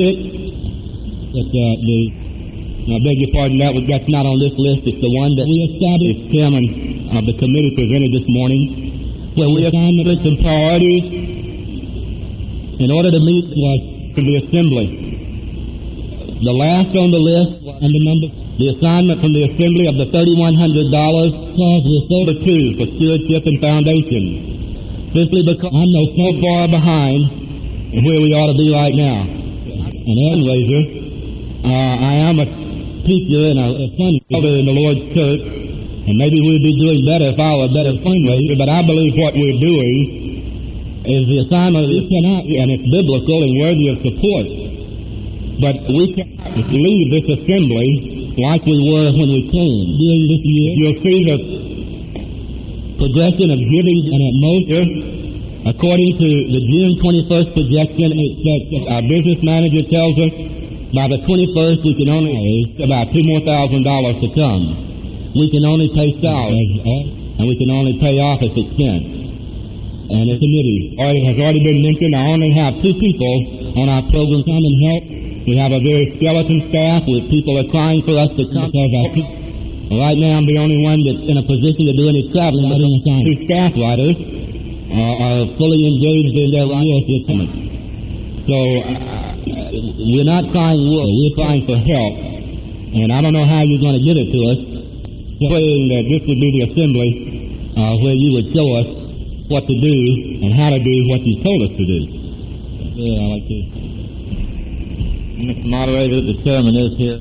S6: I beg your pardon, that's not on this list. It's the one that we established, Chairman of the committee presented this morning, where we assigned some priorities in order to meet the Assembly. The last on the list, the assignment from the Assembly of the $3,100 clause referred to for stewardship and foundation, simply because I know so far behind where we ought to be right now. And fundraiser, I am a teacher and a fundraiser in the Lord's church, and maybe we'd be doing better if I were a better fundraiser, but I believe what we're doing is the assignment of this cannot, and it's biblical and worthy of support. But we cannot leave this assembly like we were when we came. During this year, you'll see the progression of giving, and at most, according to the June 21st projection, that our business manager tells us by the 21st we can only raise about $2,000 more to come. We can only pay salaries, and we can only pay office expense. And the committee has already been mentioned. I only have 2 people on our program come and help. We have a very skeleton staff where people are crying for us to come. Right now I'm the only one that's in a position to do any traveling. But 2 staff writers are fully engaged in their work. So we're not crying wolf, we're crying for help. And I don't know how you're going to give it to us. Praying that this would be the assembly where you would show us what to do and how to do what you told us to do. Yeah, I like to. Mr. Moderator, the chairman is here.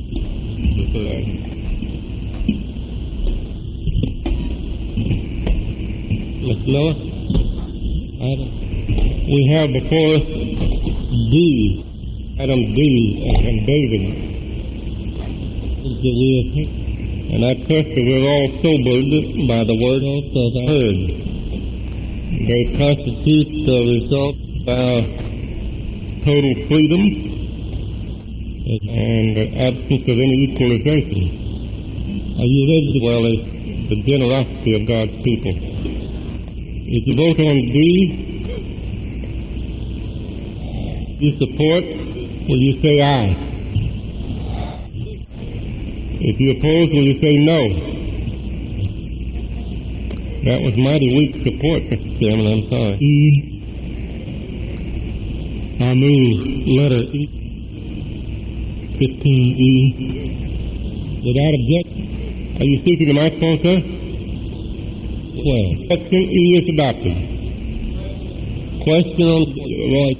S6: Mr. Miller? We have before us D, Item D, and David. And I trust that we're all sobered by the word also heard. They constitute the result of our total freedom and the absence of any equalization. Are you ready? Well, as the generosity of God's people. If you vote on D, you support, will you say aye? If you oppose, will you say no? That was mighty weak support, Mr. Chairman, I'm sorry. I move letter E. 15E. Without objection. Are you speaking to my phone, sir? 12. Section E is adopted. Question on Roy.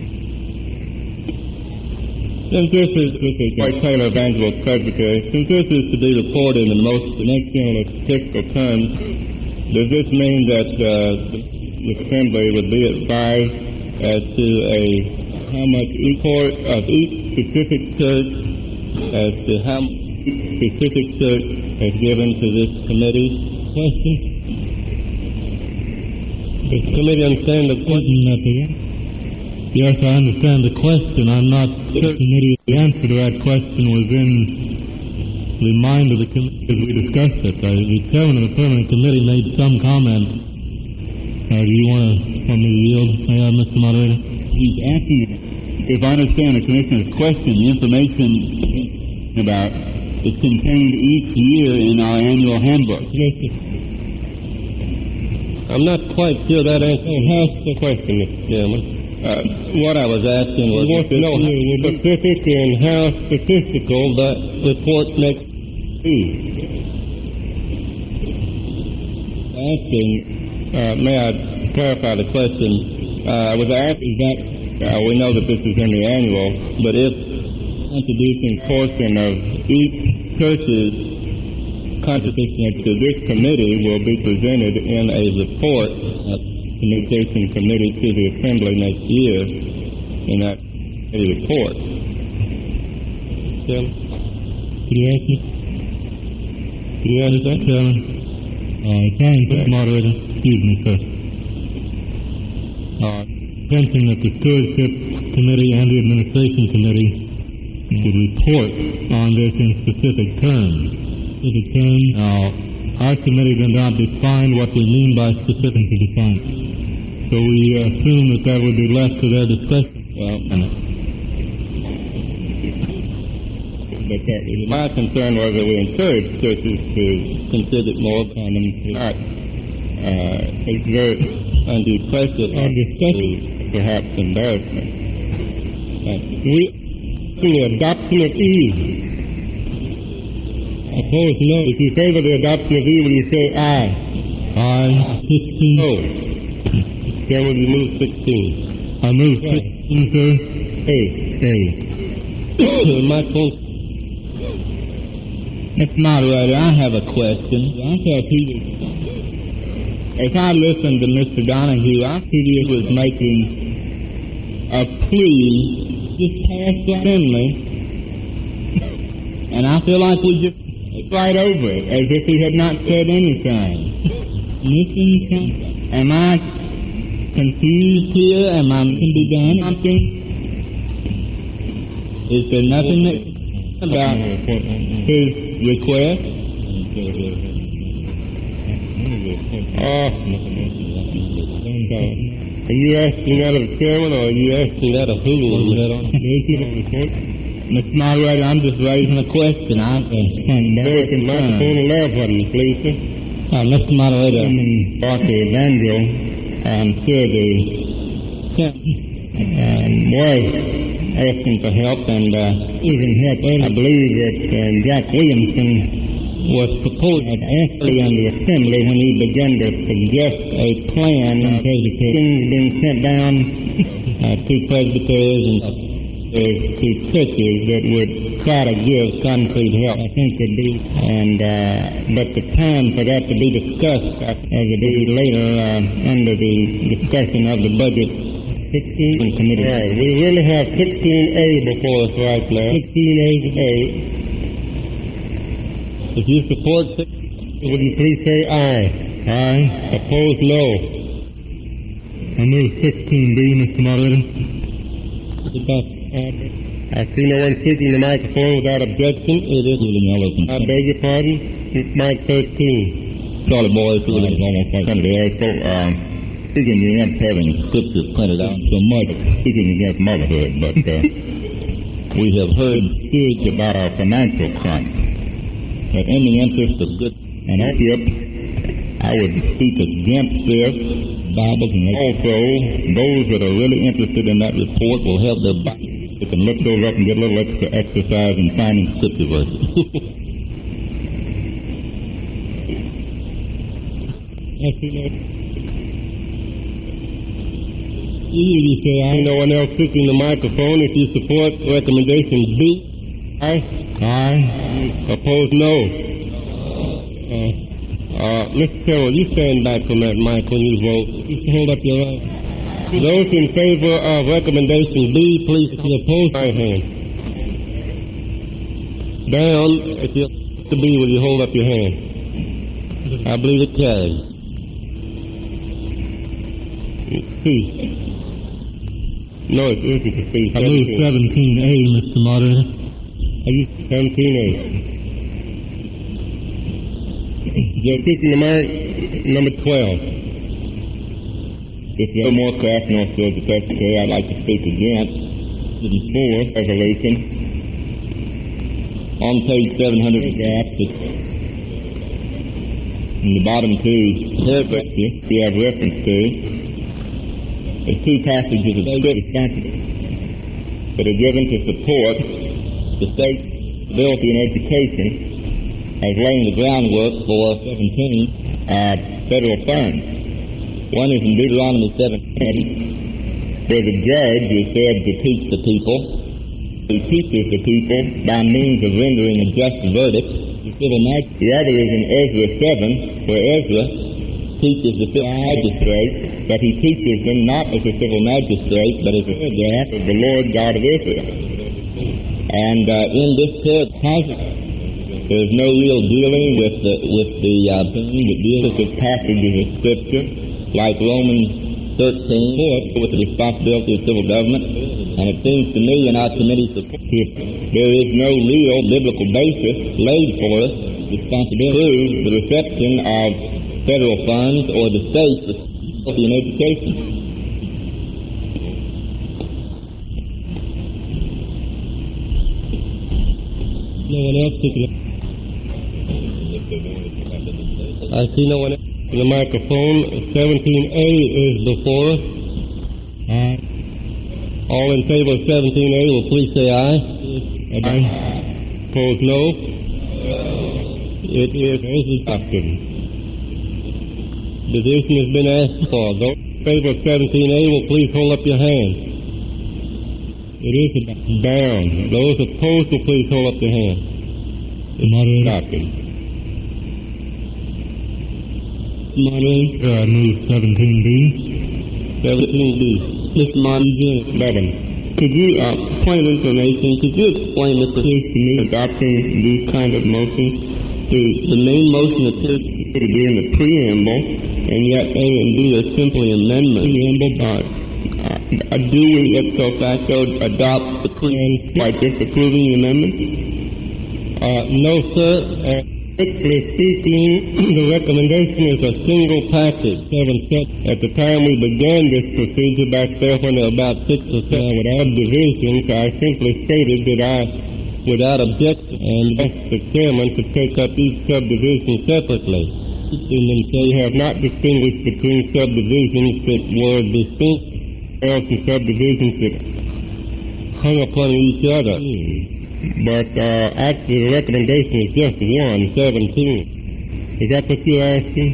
S6: Since this is Roy Taylor, Evangelist Presbytery, since this is to be reported in the most fiscal terms, does this mean that the Assembly would be advised as to how much import of each specific church, as to how much each specific church has given to this committee? Question? Does the committee understand the question? Yes, I understand the question. I'm not certain the answer to that question was in the mind of the committee as we discussed it. The chairman of the permanent committee made some comment. Do you want me to yield, Mr. Moderator? He's asking, if I understand the Commissioner's question, the information about is contained each year in our annual handbook. Yes, sir. I'm not quite sure that answers the question, Mr. Chairman. What I was asking was to know how specific and how statistical that report makes be. Asking, may I clarify the question? I was asking that we know that this is in the annual, but if introducing portion of each church's contribution to this committee will be presented in a report of the Communication Committee to the Assembly next year in that report. Chairman? Could you ask me? Could you answer that, Chairman?
S5: Thank you, Moderator. Excuse me, sir. Attention that the Stewardship Committee and the Administration Committee would report on this in specific terms. Now, our committee did not define what we mean by specific to define. So we assume that would be left to their discretion.
S6: Well, but my concern was that we encourage churches to consider more on them to not exert undue pressure on discussion, perhaps embarrassment. The adoption of Eve. Opposed, no. If you favor the adoption of Eve, will you say aye?
S5: Aye. 16.
S6: No. Then will you move 16?
S5: I move 16, sir.
S6: A. My phone.
S5: Mr. Moderator, I have a question.
S6: As I listened to Mr. Donahue, I see he was making a plea just passed right in me. And I feel like we just right over it, as if he had not said anything. Listen, am I confused here? Am I can be done something? Is there nothing that about his request? Are you asking that of the chairman, or are you asking that of who? Mr. Moderator, I'm just raising a question. I'm very concerned. Please, sir. Mr. Moderator, Dr. Evangel, I'm sure was asking for help, and even help. I believe that Jack Williamson was proposed actually in the Assembly when he began to suggest a plan of things being sent down to presbyteries and to churches that would try to give concrete help. I think it'd be, but the time for that to be discussed as it be later under the discussion of the budget 16 committee. Right. We really have 16A before us right now. 16A. If you support 16, would you please say aye? Aye. Opposed, no.
S5: I move 16B, Mr. Moderator.
S6: I see no one seeking the microphone without objection. It is William. I beg your pardon. It's Mike 13.
S7: Charlie Boy, it's almost like Sunday. Speaking against having scriptures printed out so much, speaking against motherhood, but we have heard spirits about our financial crunch. That in the interest of good and I would speak against this Bible, and also those that are really interested in that report will have their Bible. They can look those up and get a little extra exercise in finding scripture verses.
S6: You say aye. No one else seeking the microphone. If you support recommendation B, aye. Aye. Opposed, no. Mr. Carroll, you stand back from that mic when you vote. You hold up your right. Those in favor of recommendation B, please oppose right hand. Down, if you're to B, will you hold up your hand? I believe it carries. C. No, it isn't C.
S5: I move 17A, Mr. Moderator.
S6: Are you 17A? You're speaking to my number 12.
S7: If there are more craft nor skills the secretary, I'd like to speak against the 4 resolution. On page 700 in the bottom 2 paragraph we have reference to the 2 passages of scripture that are given to support the state's ability in education as laying the groundwork for 17 federal funds. One is in Deuteronomy 17, where the judge is said to teach the people He teaches the people by means of rendering a just verdict. The other is in Ezra 7, where Ezra teaches the civil magistrate, but he teaches them not as a civil magistrate, but as a paragraph of the Lord God of Israel. And in this paragraph, there's no real dealing with the thing that deals with passages of Scripture, like Romans 13, with the responsibility of civil government. And it seems to me in our committee's report, there is no real biblical basis laid for us responsibility to prove the reception of federal funds or the state's responsibility in education.
S6: No one else took it. I see no one else. The microphone, 17A is before us. All in favor of 17A will please say aye. Aye. Opposed, no. It is adopted. Division has been asked for. Those in favor of 17A will please hold up your hand. It is down. Those opposed will please hold up your hand. It's adopted. Moderator, I move 17B. 17B. Mr. Martin, 11. Could you, point of information, could you explain the procedure to me adopting these kind of motions? The main motion appears to be in the preamble, and yet A and B are simply amendments. Do we, ipso facto, adopt the preamble by disapproving the amendment? No, sir. Strictly speaking, the recommendation is a single package. 7 steps. At the time we began this procedure back there when there were about 6 or 7 without divisions, I simply stated that I, without objection, and asked the chairman to take up each subdivision separately. And they have not distinguished between subdivisions that were distinct and subdivisions that hung upon each other. But actually the recommendation is just 17. Is that what you're asking?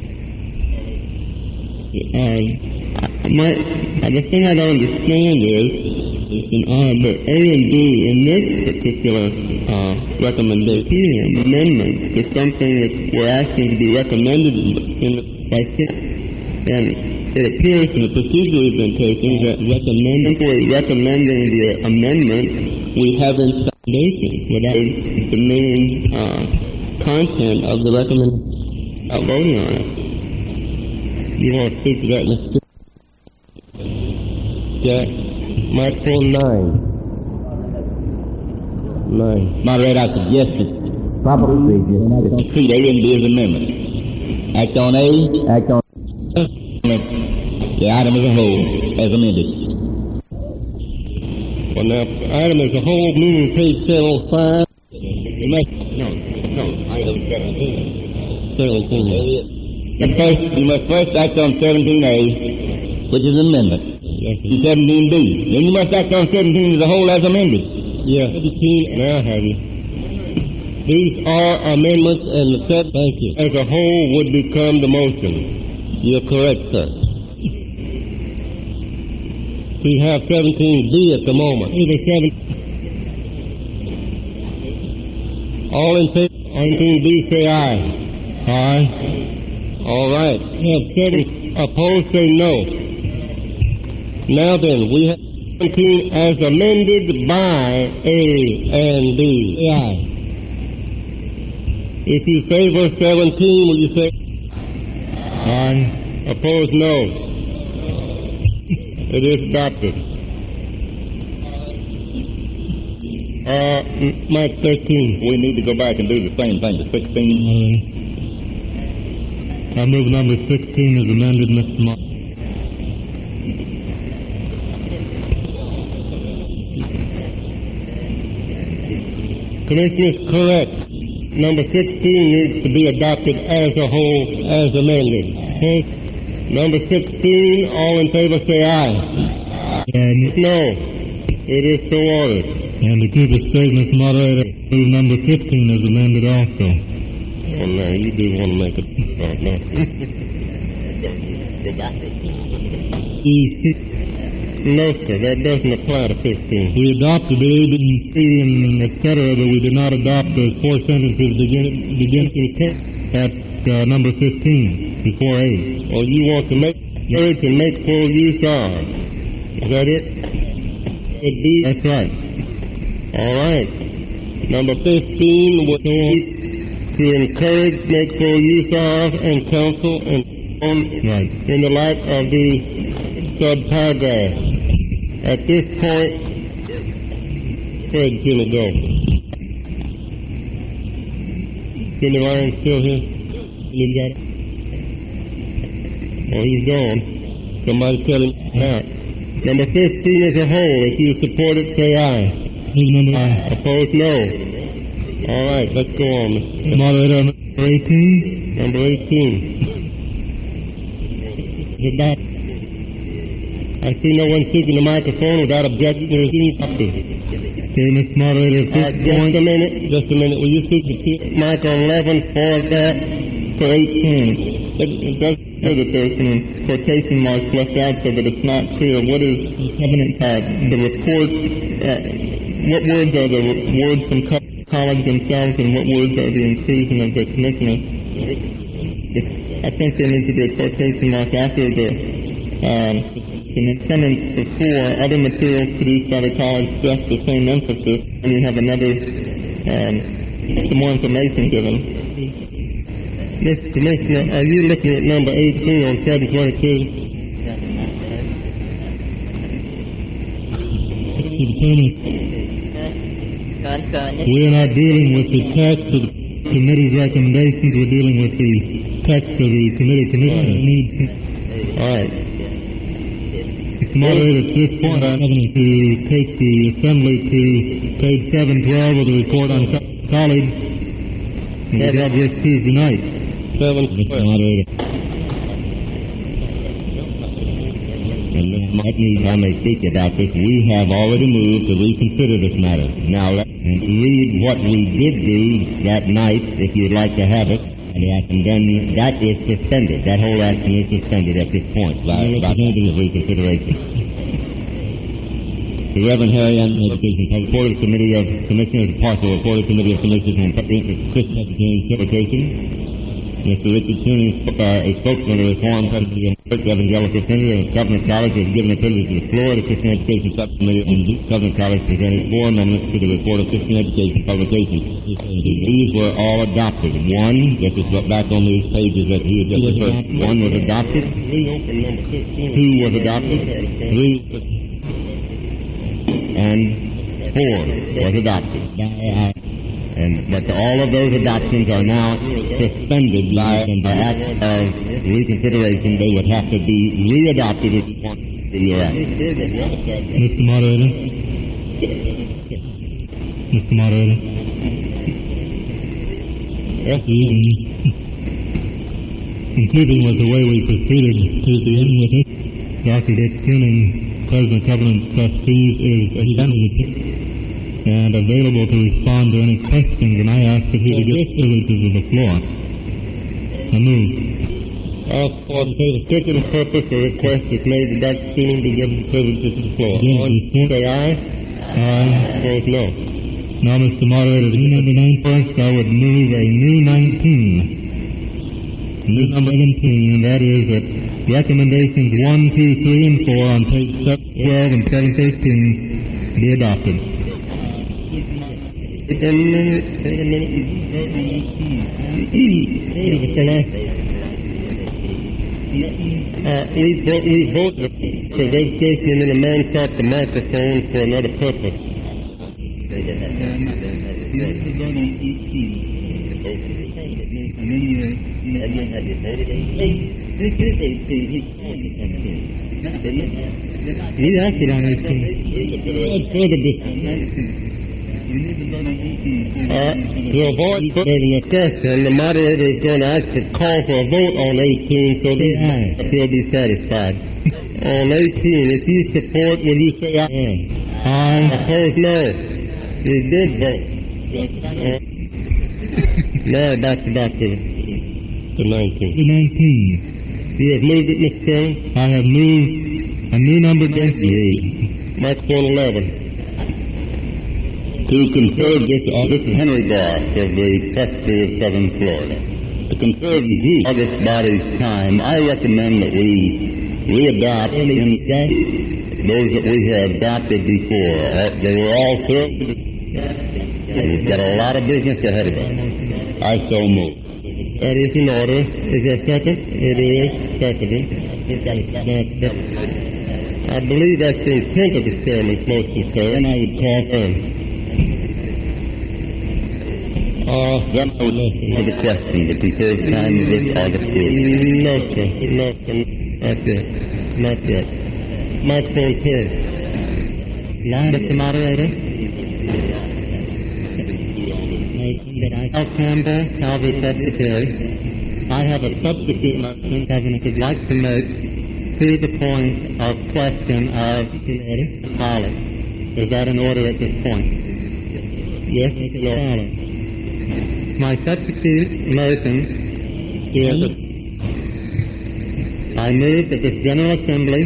S6: The thing I don't understand is that A and B in this particular recommendation amendment is something that we're asking to be recommended by and it appears in the procedure we've been taking that recommending the amendment we haven't without the main content of the recommendation voting on it. You want to speak to that, Mr. Yeah. Microphone 9.
S5: Moderator, I suggested proper procedure. Treat A and B as amendment. Act on A. Act on the item as a whole, as amended.
S6: Well, now, item as a whole, meaning page 705.
S5: Item 17. You must first act on 17A, which is an amendment.
S6: Yes.
S5: 17B. Then you must act on 17 as a whole as amended.
S6: Yes. 17, now have you. These are amendments, and the set, thank you, as a whole would become the motion. You're correct, sir. We have 17B at the moment. All in favor of 17B say aye. Aye. All right. We have 7 opposed say no. Now then, we have 17 as amended by A and B. Say aye. If you favor 17, will you say aye? Opposed, no. It is adopted. Mike 13.
S7: We need to go back and do the same thing to 16.
S6: I move number 16 is amended, Mr. Martin. Commissioner is correct. Number 16 needs to be adopted as a whole, as amended. Okay. Number 16, all in favor say aye. And no. It is so ordered. And to keep it straight, Mr. Moderator, move number 15 is amended also. Oh, no, you do want to make it. Oh, no. No, sir, that doesn't apply to 15.
S8: We adopted the A, B, C, and et cetera, but we did not adopt the 4 sentences beginning at number 15, before A.
S6: Or you want to make words and make full use of. Is that it? Could be?
S8: That's right.
S6: All right. Number 15 would be to encourage, make full use of, and counsel and
S8: right.
S6: in the light of the subparagraph. At this point, where did Jimmy go? Jimmy Ryan still here? You got it? Oh, he's gone. Somebody tell him out. Number 15 as a whole. If you support it, say aye.
S8: Number aye.
S6: Opposed, no. All right, let's go on.
S8: Moderator, number 18.
S6: Number 18. I see no one seeking the microphone without objection to the topic.
S8: Okay, Mr. Moderator, at this point...
S6: Just a minute. Will you speak to Mike on 11 for that?
S8: For 18. It does say that there's some quotation marks left out so that it's not clear what is covenant the report, what words are the words from college themselves and what words are the inclusion of the commissioner. I think there needs to be a quotation mark after the sentence before other materials produced by the college stress the same emphasis, and you have another, some more information given.
S6: Mr. Commissioner, are you looking at number 18 on 722?
S8: We are not dealing with the text of the committee's recommendations. We're dealing with the text of the committee needs.
S6: All right.
S8: Mr. Moderator, at this point, I'm going to take the assembly to page 712 of the report on college. And we got this Tuesday night.
S6: 712.
S8: Mr. Moderator.
S7: And I may speak about this. We have already moved to reconsider this matter. Now, let's read what we did do that night, if you'd like to have it. And then that is suspended. That whole action is suspended at this point by the reconsideration. The Reverend Harry Ann Education report of the Committee of Commissioners, partial report of the Committee of Commissioners on Christian Education Publication. Mr. Richard Tooney, a spokesman of the Reform Presidency of the Evangelical Center and Covenant College, is given the privilege to the floor of the Christian Education Subcommittee on Covenant College, presenting 4 amendments to the report of Christian Education Publication. These were all adopted. One, this is back on these pages that he had just referred. One was adopted. 2 was adopted. 3 and 4 was adopted. But all of those adoptions are now suspended by act of reconsideration. They would have to be re-adopted if you want to do your act.
S8: Mr. Moderator. Mr. Moderator.
S6: Yes.
S8: In keeping with the way we proceeded to the end with it, Dr. Dick Tuning, President of Covenant Trustees, is attending and available to respond to any questions, and I ask that he get privileges of the floor. I move.
S6: For the particular purpose, the request is made that Dr. Tuning be given the privileges of the floor.
S8: Yes,
S6: say aye.
S8: Aye.
S6: Opposed, no.
S8: Now, Mr. Moderator, new number 9 first, I would move a new 19. New number 17, and that is that recommendations 1, 2, 3, and 4 on page 712 and 715 be adopted.
S6: Wait a minute. We voted for education, and then the man sought the microphone for another purpose.
S8: He acted on 18.
S6: To avoid further discussion, the moderator is going to actually call for a vote on 18 so that he'll be satisfied. On 18, if you support, will you say aye?
S8: Aye.
S6: Opposed, no. You did vote. Now, Dr. The 19.
S8: The 19.
S6: You have moved it, Mr. Chairman?
S8: I have moved A new number 28. Microphone 11. To conserve this is Henry Goss of the Presbytery of Southern Florida. To conserve the August body's time, I recommend that we readopt those that we have adopted before. They were all through. We've got a lot of business ahead of us. I so move. That is in order. Is there a second? It is seconded. I believe that's the intent of the chairman's motion, sir, and I would call for then I would listen to the question, the preferred time of this August 8th. No, sir. No, sir. Not yet. Microphone 10. Mr. Moderator? Al Campbell, Calvary Secretary. I have a substitute motion that I would like to make to the point of question of the college. Is that in order at this point? Yes, Mr. My substitute motion is I move that this General Assembly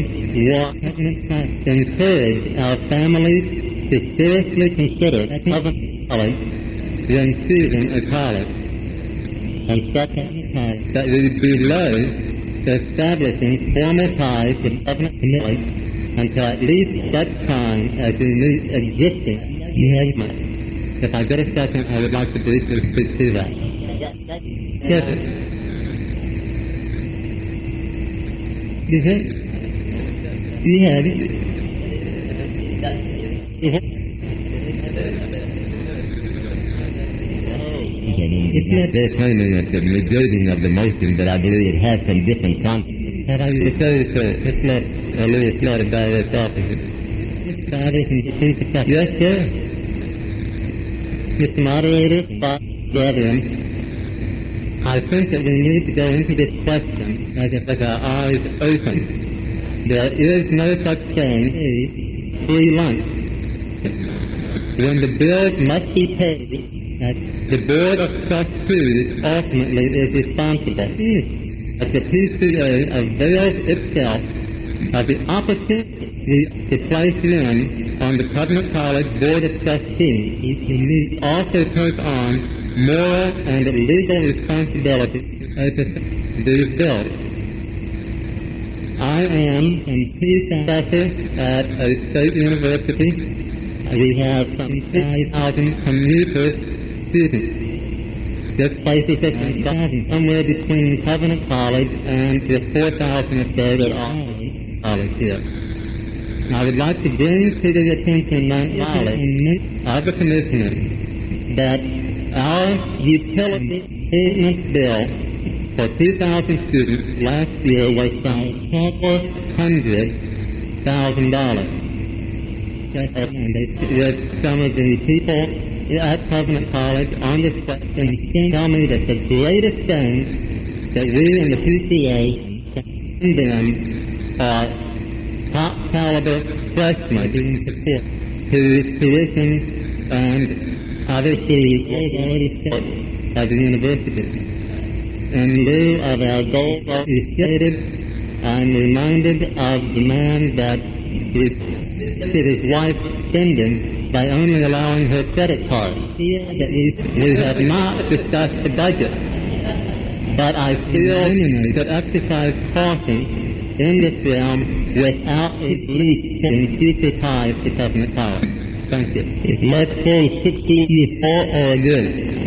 S8: encourage our families to seriously consider college when choosing a college. And second, that we be loath to establishing formal ties with government committees until at least such time as we meet existing arrangements. If I get a second, I would like to briefly speak to that. Yes, sir. You think? You had it. They're claiming that the negating of the motion, but I believe it has some different content. It's not a direct opposite. Yes, sir. Mr. Moderator, brethren, I think that we need to go into this question as if with our eyes open. There is no such thing as free lunch. When the bill must be paid, the Board of Trustees ultimately is responsible. But the PCA avails itself of the opportunity to place in on the Covenant College Board of Trustees. It also takes on moral and legal responsibility to these bills. I am a professor at a state university. We have some 5,000 commuter students. This places us somewhere between Covenant College and the 4,000 or so that are college here. I would like to bring to the attention of the Commissioner that our utility maintenance bill for 2,000 students last year was about $400,000. With some of the people at Covenant College on this question tell me that the greatest thing that we in the PCA send them are top caliber freshmen whose tuition and obviously at the university. In lieu of our goal stated, I'm reminded of the man that restricted his wife's spending by only allowing her credit card. We have not discussed the budget, but I feel that exercise caution in this realm without at least in future ties to Covenant College. Thank you. Is microphone 16 you for or against?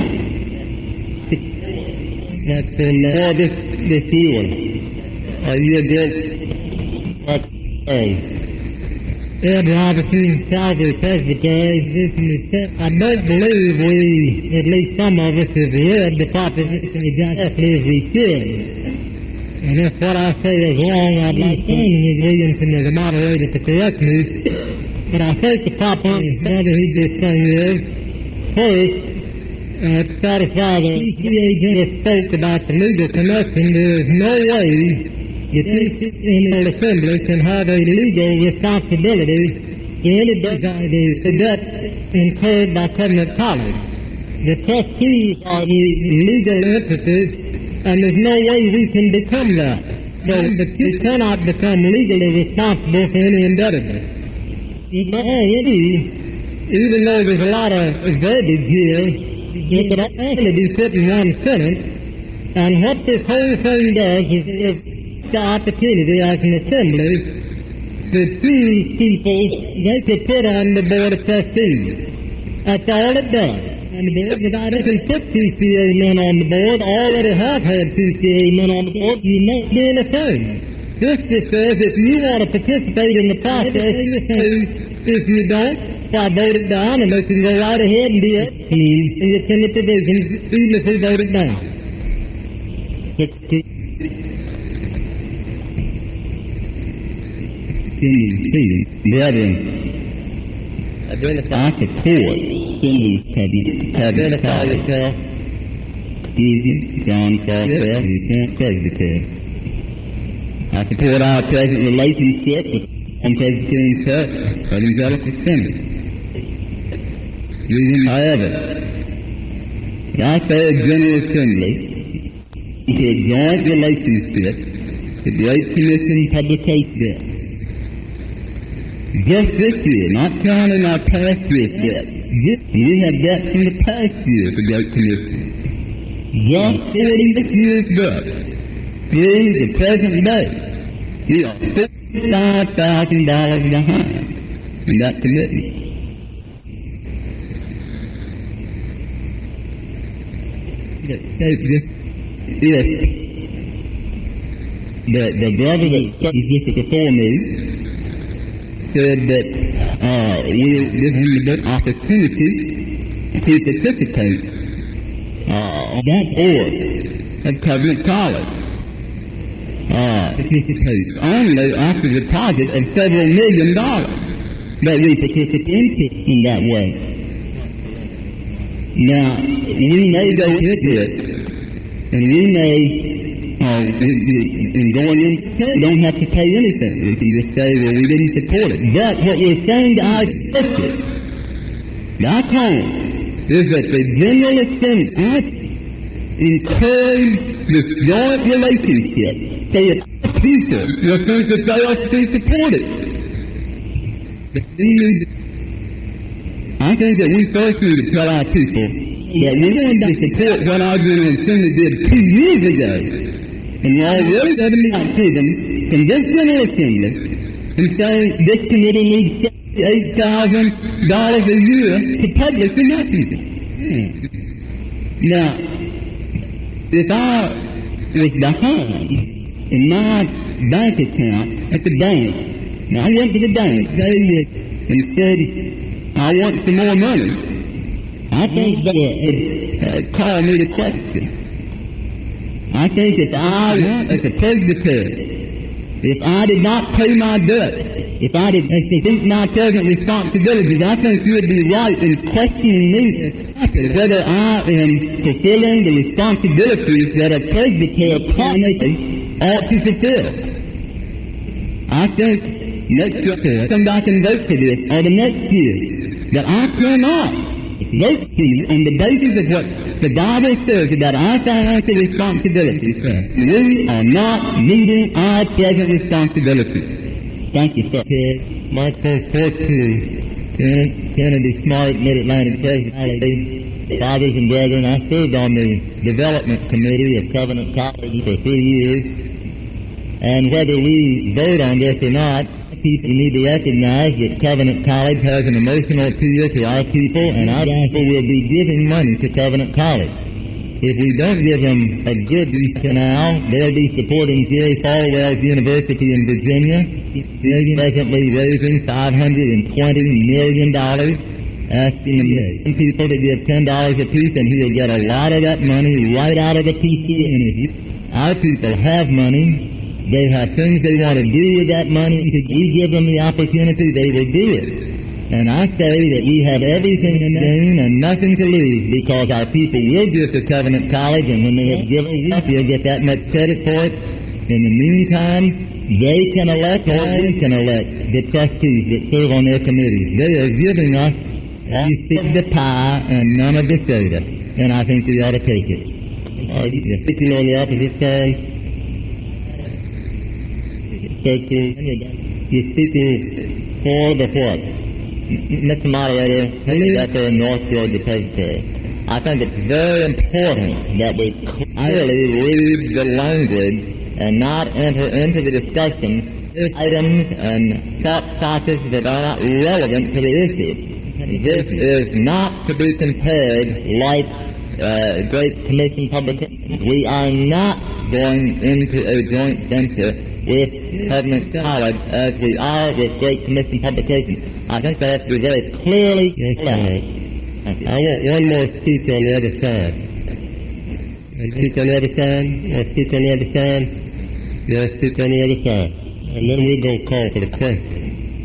S8: That's for this one. Are you against what? Ed Robertson, Calvary Presbytery. I don't believe we, at least some of us, have read the proposition exactly as we should. And if what I say is wrong, I'd like Ms. Williamson as a moderator to correct me. But I think the proper understanding of this thing is, first, to satisfy the PCA just spoke about the legal connection, there is no way the General Assembly can have a legal responsibility for any debt incurred by Covenant College. The trustees are the legal entities, and there's no way we can become that.
S6: though you cannot become legally responsible for any indebtedness. Even though there's a lot of verbiage here, it could only be put in one sentence. And what this whole thing does is give the opportunity as an assembly to choose people they could put on the Board of Trustees. That's all it does. And the board provided can put PCA men on the board, already have had PCA men on the board, you may be in a thing. This just says if you want to participate in the process, if you don't, why vote it down and let you go right ahead and be it in your Senate division, even if we vote it down.
S7: Brethren, I support
S6: Identify yourself.
S7: John Falwell, you can't Presbyterian. I support our present relationship with the Presbyterian Church of Evangelical Assembly. However, I say a General Assembly to a joint relationship to the Great Commission publication. Just this year, not counting our past years yet, we have debt from the past year of the Great Commission. Just 46 years debt through the present day. We are $55,000 behind in that commitment. If the brother that is just before me said that we'll give him the opportunity to participate on that board at Covenant College. Participate only after the deposit of several $1 million that we participate in that way. Now, we may go with this, and we may, in going in, we don't have to pay anything. We can just say, well, we didn't support it. But what we're saying to our churches, back home, is that the General Assembly encourage this joint relationship so that people will think that they are to be supported. I think that we first need to tell our people that we're going to support what our General Assembly did 2 years ago. And we're already going to be out to them from this General Assembly and saying this committee needs $8,000 a year to publish the messenger. Now, if I was behind in my bank account at the bank, now I went to the bank and said, I want some more money, I think they would call me the question. I think if I was as a presbytery, if I did not pay my debt, if I did think my present responsibilities, I think you would be right in questioning me whether I am fulfilling the responsibilities that a presbytery primarily ought to fulfill. I think next year, come back and vote for this, or the next year, that I cannot vote for you on the basis of what the Bible says about our financial responsibilities. We are not meeting our present responsibilities. Thank you, sir.
S6: Michael 14, Kennedy Smart, Mid-Atlantic Presbytery.
S7: Fathers and brethren, I served on the Development Committee of Covenant College for 3 years. And whether we vote on this or not, people need to recognize that Covenant College has an emotional appeal to our people, and our people will be giving money to Covenant College. If we don't give them a good canal, they'll be supporting Jerry Falwell's University in Virginia, presently raising $520 million, asking the people to give $10 apiece, and he'll get a lot of that money right out of the PCA. And if our people have money, they have things they want to do with that money. If we give them the opportunity, they will do it. And I say that we have everything to gain and nothing to lose, because our people will give to Covenant College, and when they have given, they'll get that much credit for it. In the meantime, they can elect, or we can elect, the trustees that serve on their committees. They are giving us the pie and none of the soda, and I think we ought to take it. Speaking on the opposite side, I think that we have everything to gain and nothing to lose, because our people will give to Covenant College, and when they have given, they'll get that much credit for it. In the meantime, they can elect, or we can elect, the trustees that serve on their committees. They are giving us the pie and none of the soda, and I think we ought to take it.
S6: You're speaking for the what?
S8: Mr. Moderator, that's in North Georgia Presbytery. I think it's very important that we clearly read the language and not enter into the discussion items and thought processes that are not relevant to the issue. This is not to be compared like Great Commission publications. We are not going into a joint venture with Covenant College as we are with Great Commission publications. I think that has to be very clearly left.
S6: I want one more speech on the other side. Speak on the other side? Or speak on the other side? Yeah, speak on the other side. And then we're going to call for the question.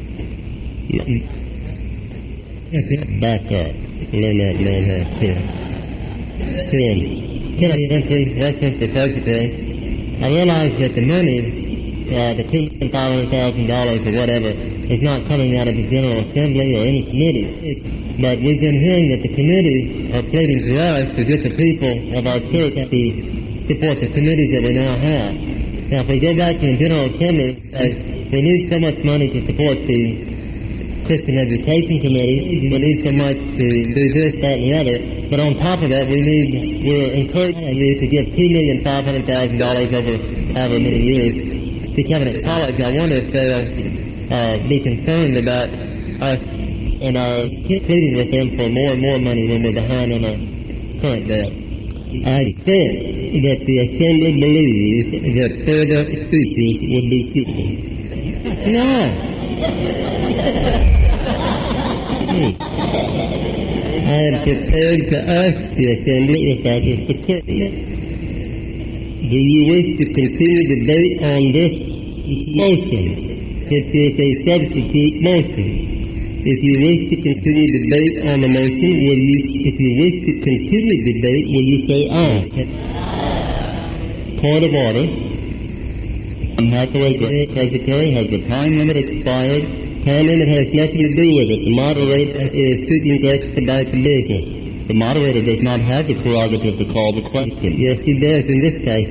S6: Back up. Learn that man has 10. Can I answer the Secretary? I realize that the money, the $2,500,000 or whatever, is not coming out of the General Assembly or any committee. But we've been hearing that the committees are pleading to us to get the people of our church to support the committees that we now have. Now, if we go back to the General Assembly, we need so much money to support the Christian Education Committee, we need so much to do this, that, and the other. But on top of that, we're encouraging you to give $2,500,000 over however many years to Covenant College. I wonder if they'll be concerned about us and our pleading with them for more and more money when we're behind on our current debt. I think that the Assembly believes that further speeches would be futile. No. I am prepared to ask the Assembly if that is the case. Do you wish to continue debate on this motion? It is a substitute motion. If you wish to continue debate on the motion, will you say aye? Point of order. Hathaway, Secretary, has the time limit expired? Time limit has nothing to do with it. The moderator is seeking to expedite the business. The moderator does not have the prerogative to call the question. Yes, he does in this case.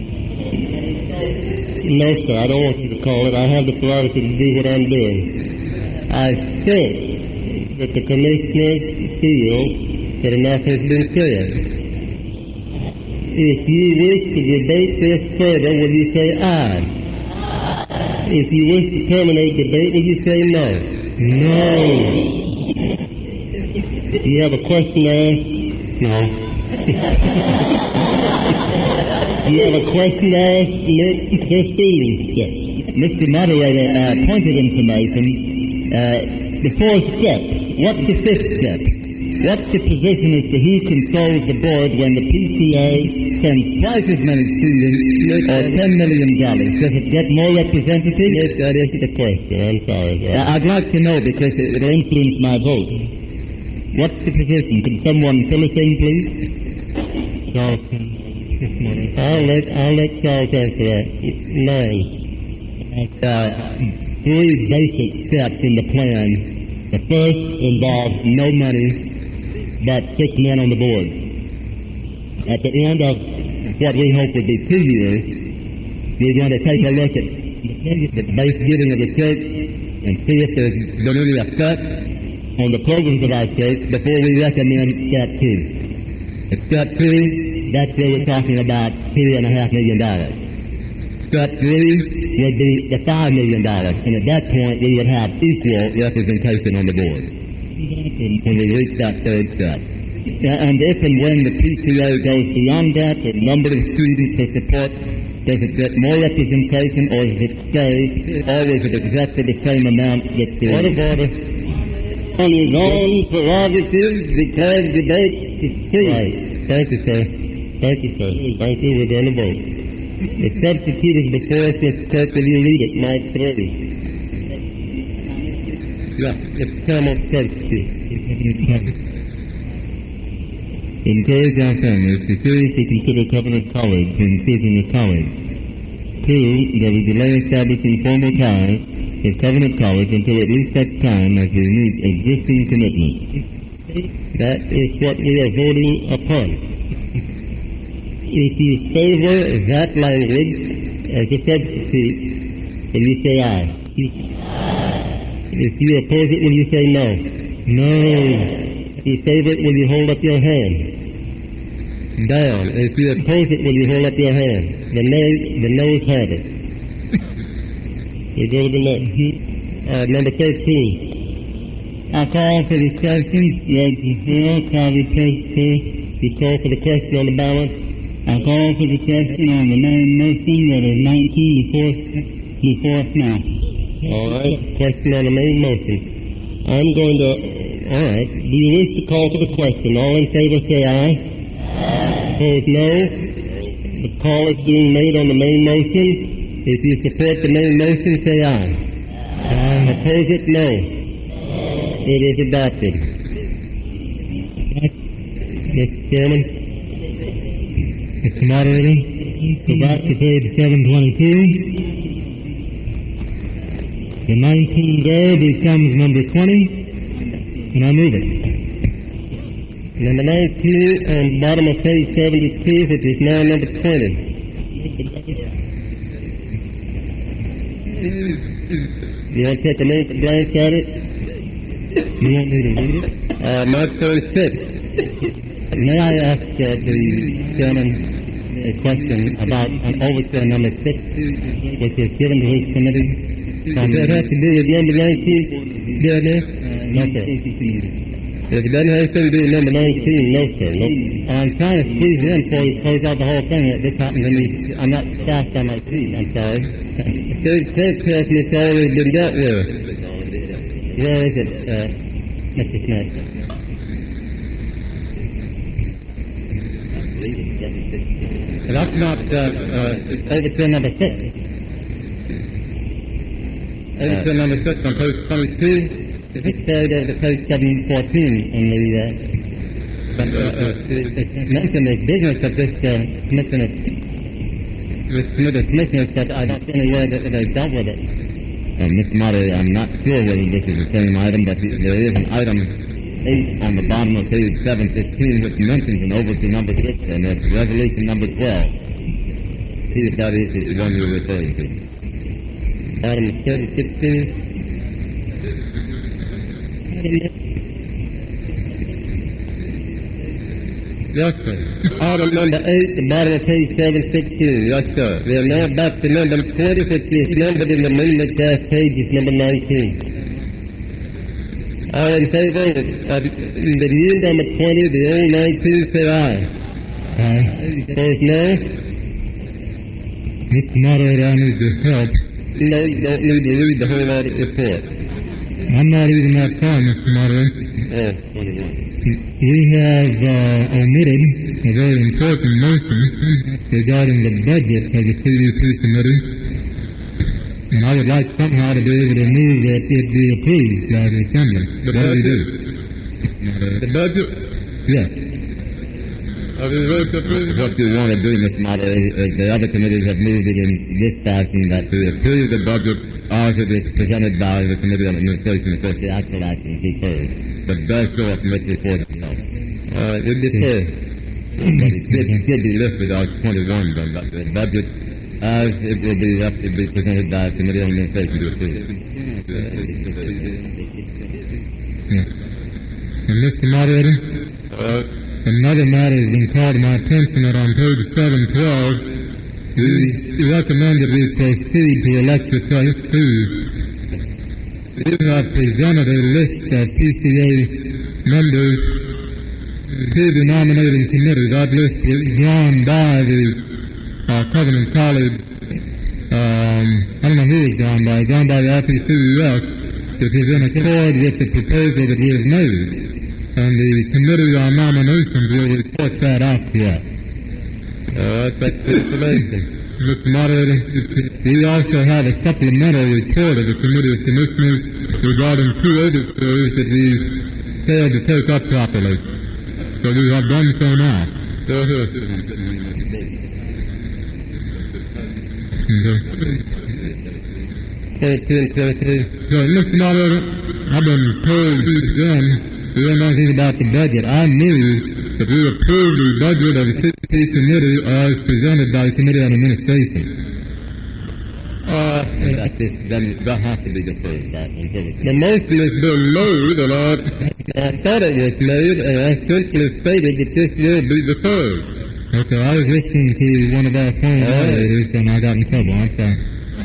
S6: No, sir, I don't want you to call it. I have the prerogative to do what I'm doing. I think that the commissioners feel that enough has been said. If you wish to debate this further, will you say aye? If you wish to terminate debate, will you say no? No. Do you have a question to ask? No. Do you have a question to ask, Mr. Stevens? Yes. Mr. Moderator, point of information. The fourth step. What's the fifth step? What's the position as to who controls the board when the PTA sends twice as many students or $10 million? Does it get more representatives? Yes, that is the question. I'm sorry. I'd like to know because it'll influence my vote. What's the position? Can someone fill us in, please? Charlton. I'll let Charles answer that. 9. Three basic steps in the plan. The first involves no money, but 6 men on the board. At the end of what we hope would be 2 years, we're going to take a look at the base giving of the church and see if there's going to be a cut on the programs of our church before we recommend step 2. At step 2, that's where we're talking about $2.5 million. Step 3 would be the $5 million, and at that point we would have equal representation on the board when we reach that third step. And if and when the PTA goes beyond that, the number of students to support, does it get more representation or does it stay always at exactly the same amount that's the order? On his own prerogative, declared debate is free. Right. Thank you, sir. Thank you, sir. Thank you. We're going to vote. The substitute is before us. Mr. Clerk, will you read it? Mark 3. Yeah, it's Camel substitute. Encourage our families to seriously consider Covenant College when choosing a college. 2, that we delay establishing formal ties with Covenant College until at least such time as we meet existing commitments. That is what we are voting upon. If you favor that language as a substitute,
S7: will you say aye? If you oppose it, will you say no? No. If you favor it, will you hold up your hand? Down. If you oppose it, will you hold up your hand? The noes have it. We go to the next. Number 13. I call for discussion. Yes, you call for the question on the ballot. I call for discussion on the main motion that is 19 before us now. All right. Question on the main motion. I'm going to... All right. Do you wish to call for the question? All in favor say aye. Opposed no. The call is being made on the main motion. If you support the main motion, say aye. Oppose it, no. It is adopted. Mr. Chairman. Mr. Moderator. Go back to page 722. The 19 there becomes number 20, and I move it. Number 19 on the bottom of page 72, which is now number 20. You want to take a minute to glance at it? You want me to read it? Mark 36. May I ask the Chairman a question about overture number 6, which is given to his committee? Does that have to do with number 19? Yeah, no, sir. If it doesn't have anything to do with number 19, no, sir. No. I'm trying to squeeze it in before you close out the whole thing. This happened to me. I'm not fast on my feet. I'm sorry. Third question has already been dealt with. Where is it, Mr. Smith? That's not overture number 6. Overture number 6 on page 22. It's at page 714 in the it's mentioned the business of this commissioner said I don't see anywhere that they dealt with it. Mr. Moderator, I'm not sure whether this is the same item, but there is an item 8 on the bottom of page 715 which mentions an overture number 6, and it's resolution number 12. See if that is the one you're referring to. Item 716. Yes, sir. Item number 8, the bottom of page 716. Yes, sir. We are now back to number 20, which is numbered in the movement dash page is number 19. All in favor of the new number 20, the old 19, say aye. Aye. Opposed, no. Mr. Moderator, I need your help. No, you don't need to read the whole audit report. I'm not even that far, Mr. Moderator. Oh, 21. We have omitted a very important motion regarding the budget of the CDC committee, and I would like somehow to be able to move that it be approved by the Assembly. What do we do? The budget? Yes. What you want to do, Mr. Moderator, is the other committees have moved it in this fashion that we approve the budget as it is presented by the Committee on Administration. Of course, the actual action is deferred. But does show up committee report itself. It deferred. But it should be listed as 21, but the budget as it will be presented by the Committee on Administration to approve. And Mr. Moderator, another matter has been called to my attention that on page 712, we recommend that we proceed to elect yourself to. We have presented a list of PCA members to the nominating committee. That list was drawn by the Covenant College. I don't know who it was drawn by the RPCUS. It is in accord with the proposal that we have made. And the Committee on Nominations will report that out to us. That's information. Mr. Moderator, we also have a supplemental report of the Committee of Commissioners regarding 2 auditors that we failed to take up properly. So we have done so now. So, Mr. Moderator, I've been told again we don't know anything about the budget. I knew that we approved the budget of the CCP committee as presented by the Committee on Administration. that has to be deferred back until it's...
S8: The motion has been made, and I thought it was made, and I simply stated that this will be deferred.
S7: Okay, I was listening to one of our phone moderators, and I got in trouble. I'm sorry.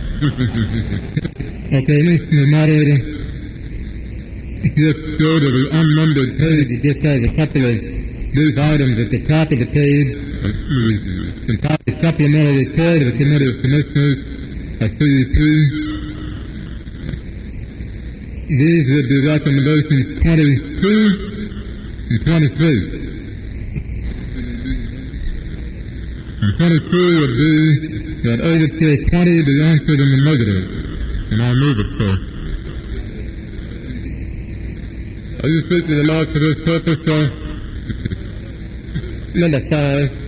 S7: Okay, Mr. Moderator,
S8: Just go to the unnumbered page.
S7: it just has a couple of these items at the top of the page. The supplemental report of the Committee of Commissioners of CEP.
S8: These would be recommendations 22 and 23. And 22 would be that Overseer 20 be answered in the negative. And I move it so. Are you speaking aloud for this purpose, sir? Number 5.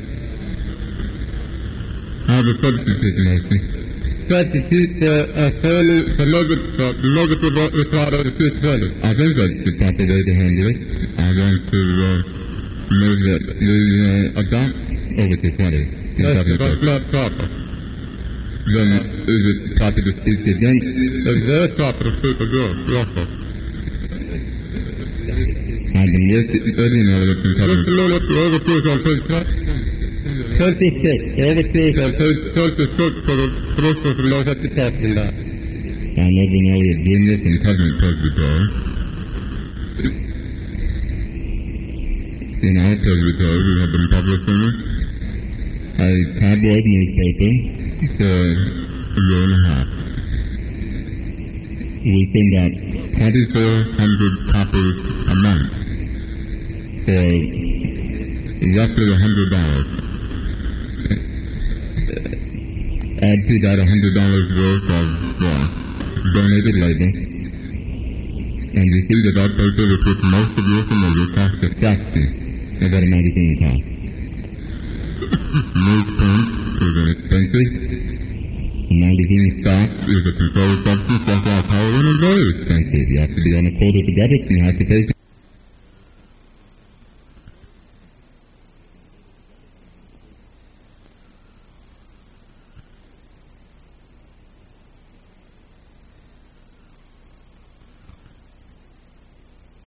S7: I have a substitute motion.
S8: Substitute for negative report of the fifth credit.
S7: I think that's the proper way to handle it. I'm going to move that we adopt Overseer 20.
S8: That's not proper.
S7: Then is it proper to speak against?
S8: It's very proper to speak against, also.
S7: I've been studying all of this in
S8: Just a minute, the overseer's on page 26. The overseer's on page 26 for the commissioners who know what you're talking about.
S7: I'm Edwin Elliott Jr. from Covenant Presbytery. In our presbytery, we have been publishing a tabloid newspaper for a year and a half. We send out 2,400 copies a month for roughly $100. Add to that $100 worth of donated labor, and you see that our paper, with which most of you are familiar, costs a fraction of what a magazine costs. Newsprint is inexpensive. Magazine stock is a controlled substance like alcohol, and it's very expensive. You have to be on a quota to get it, and you have to pay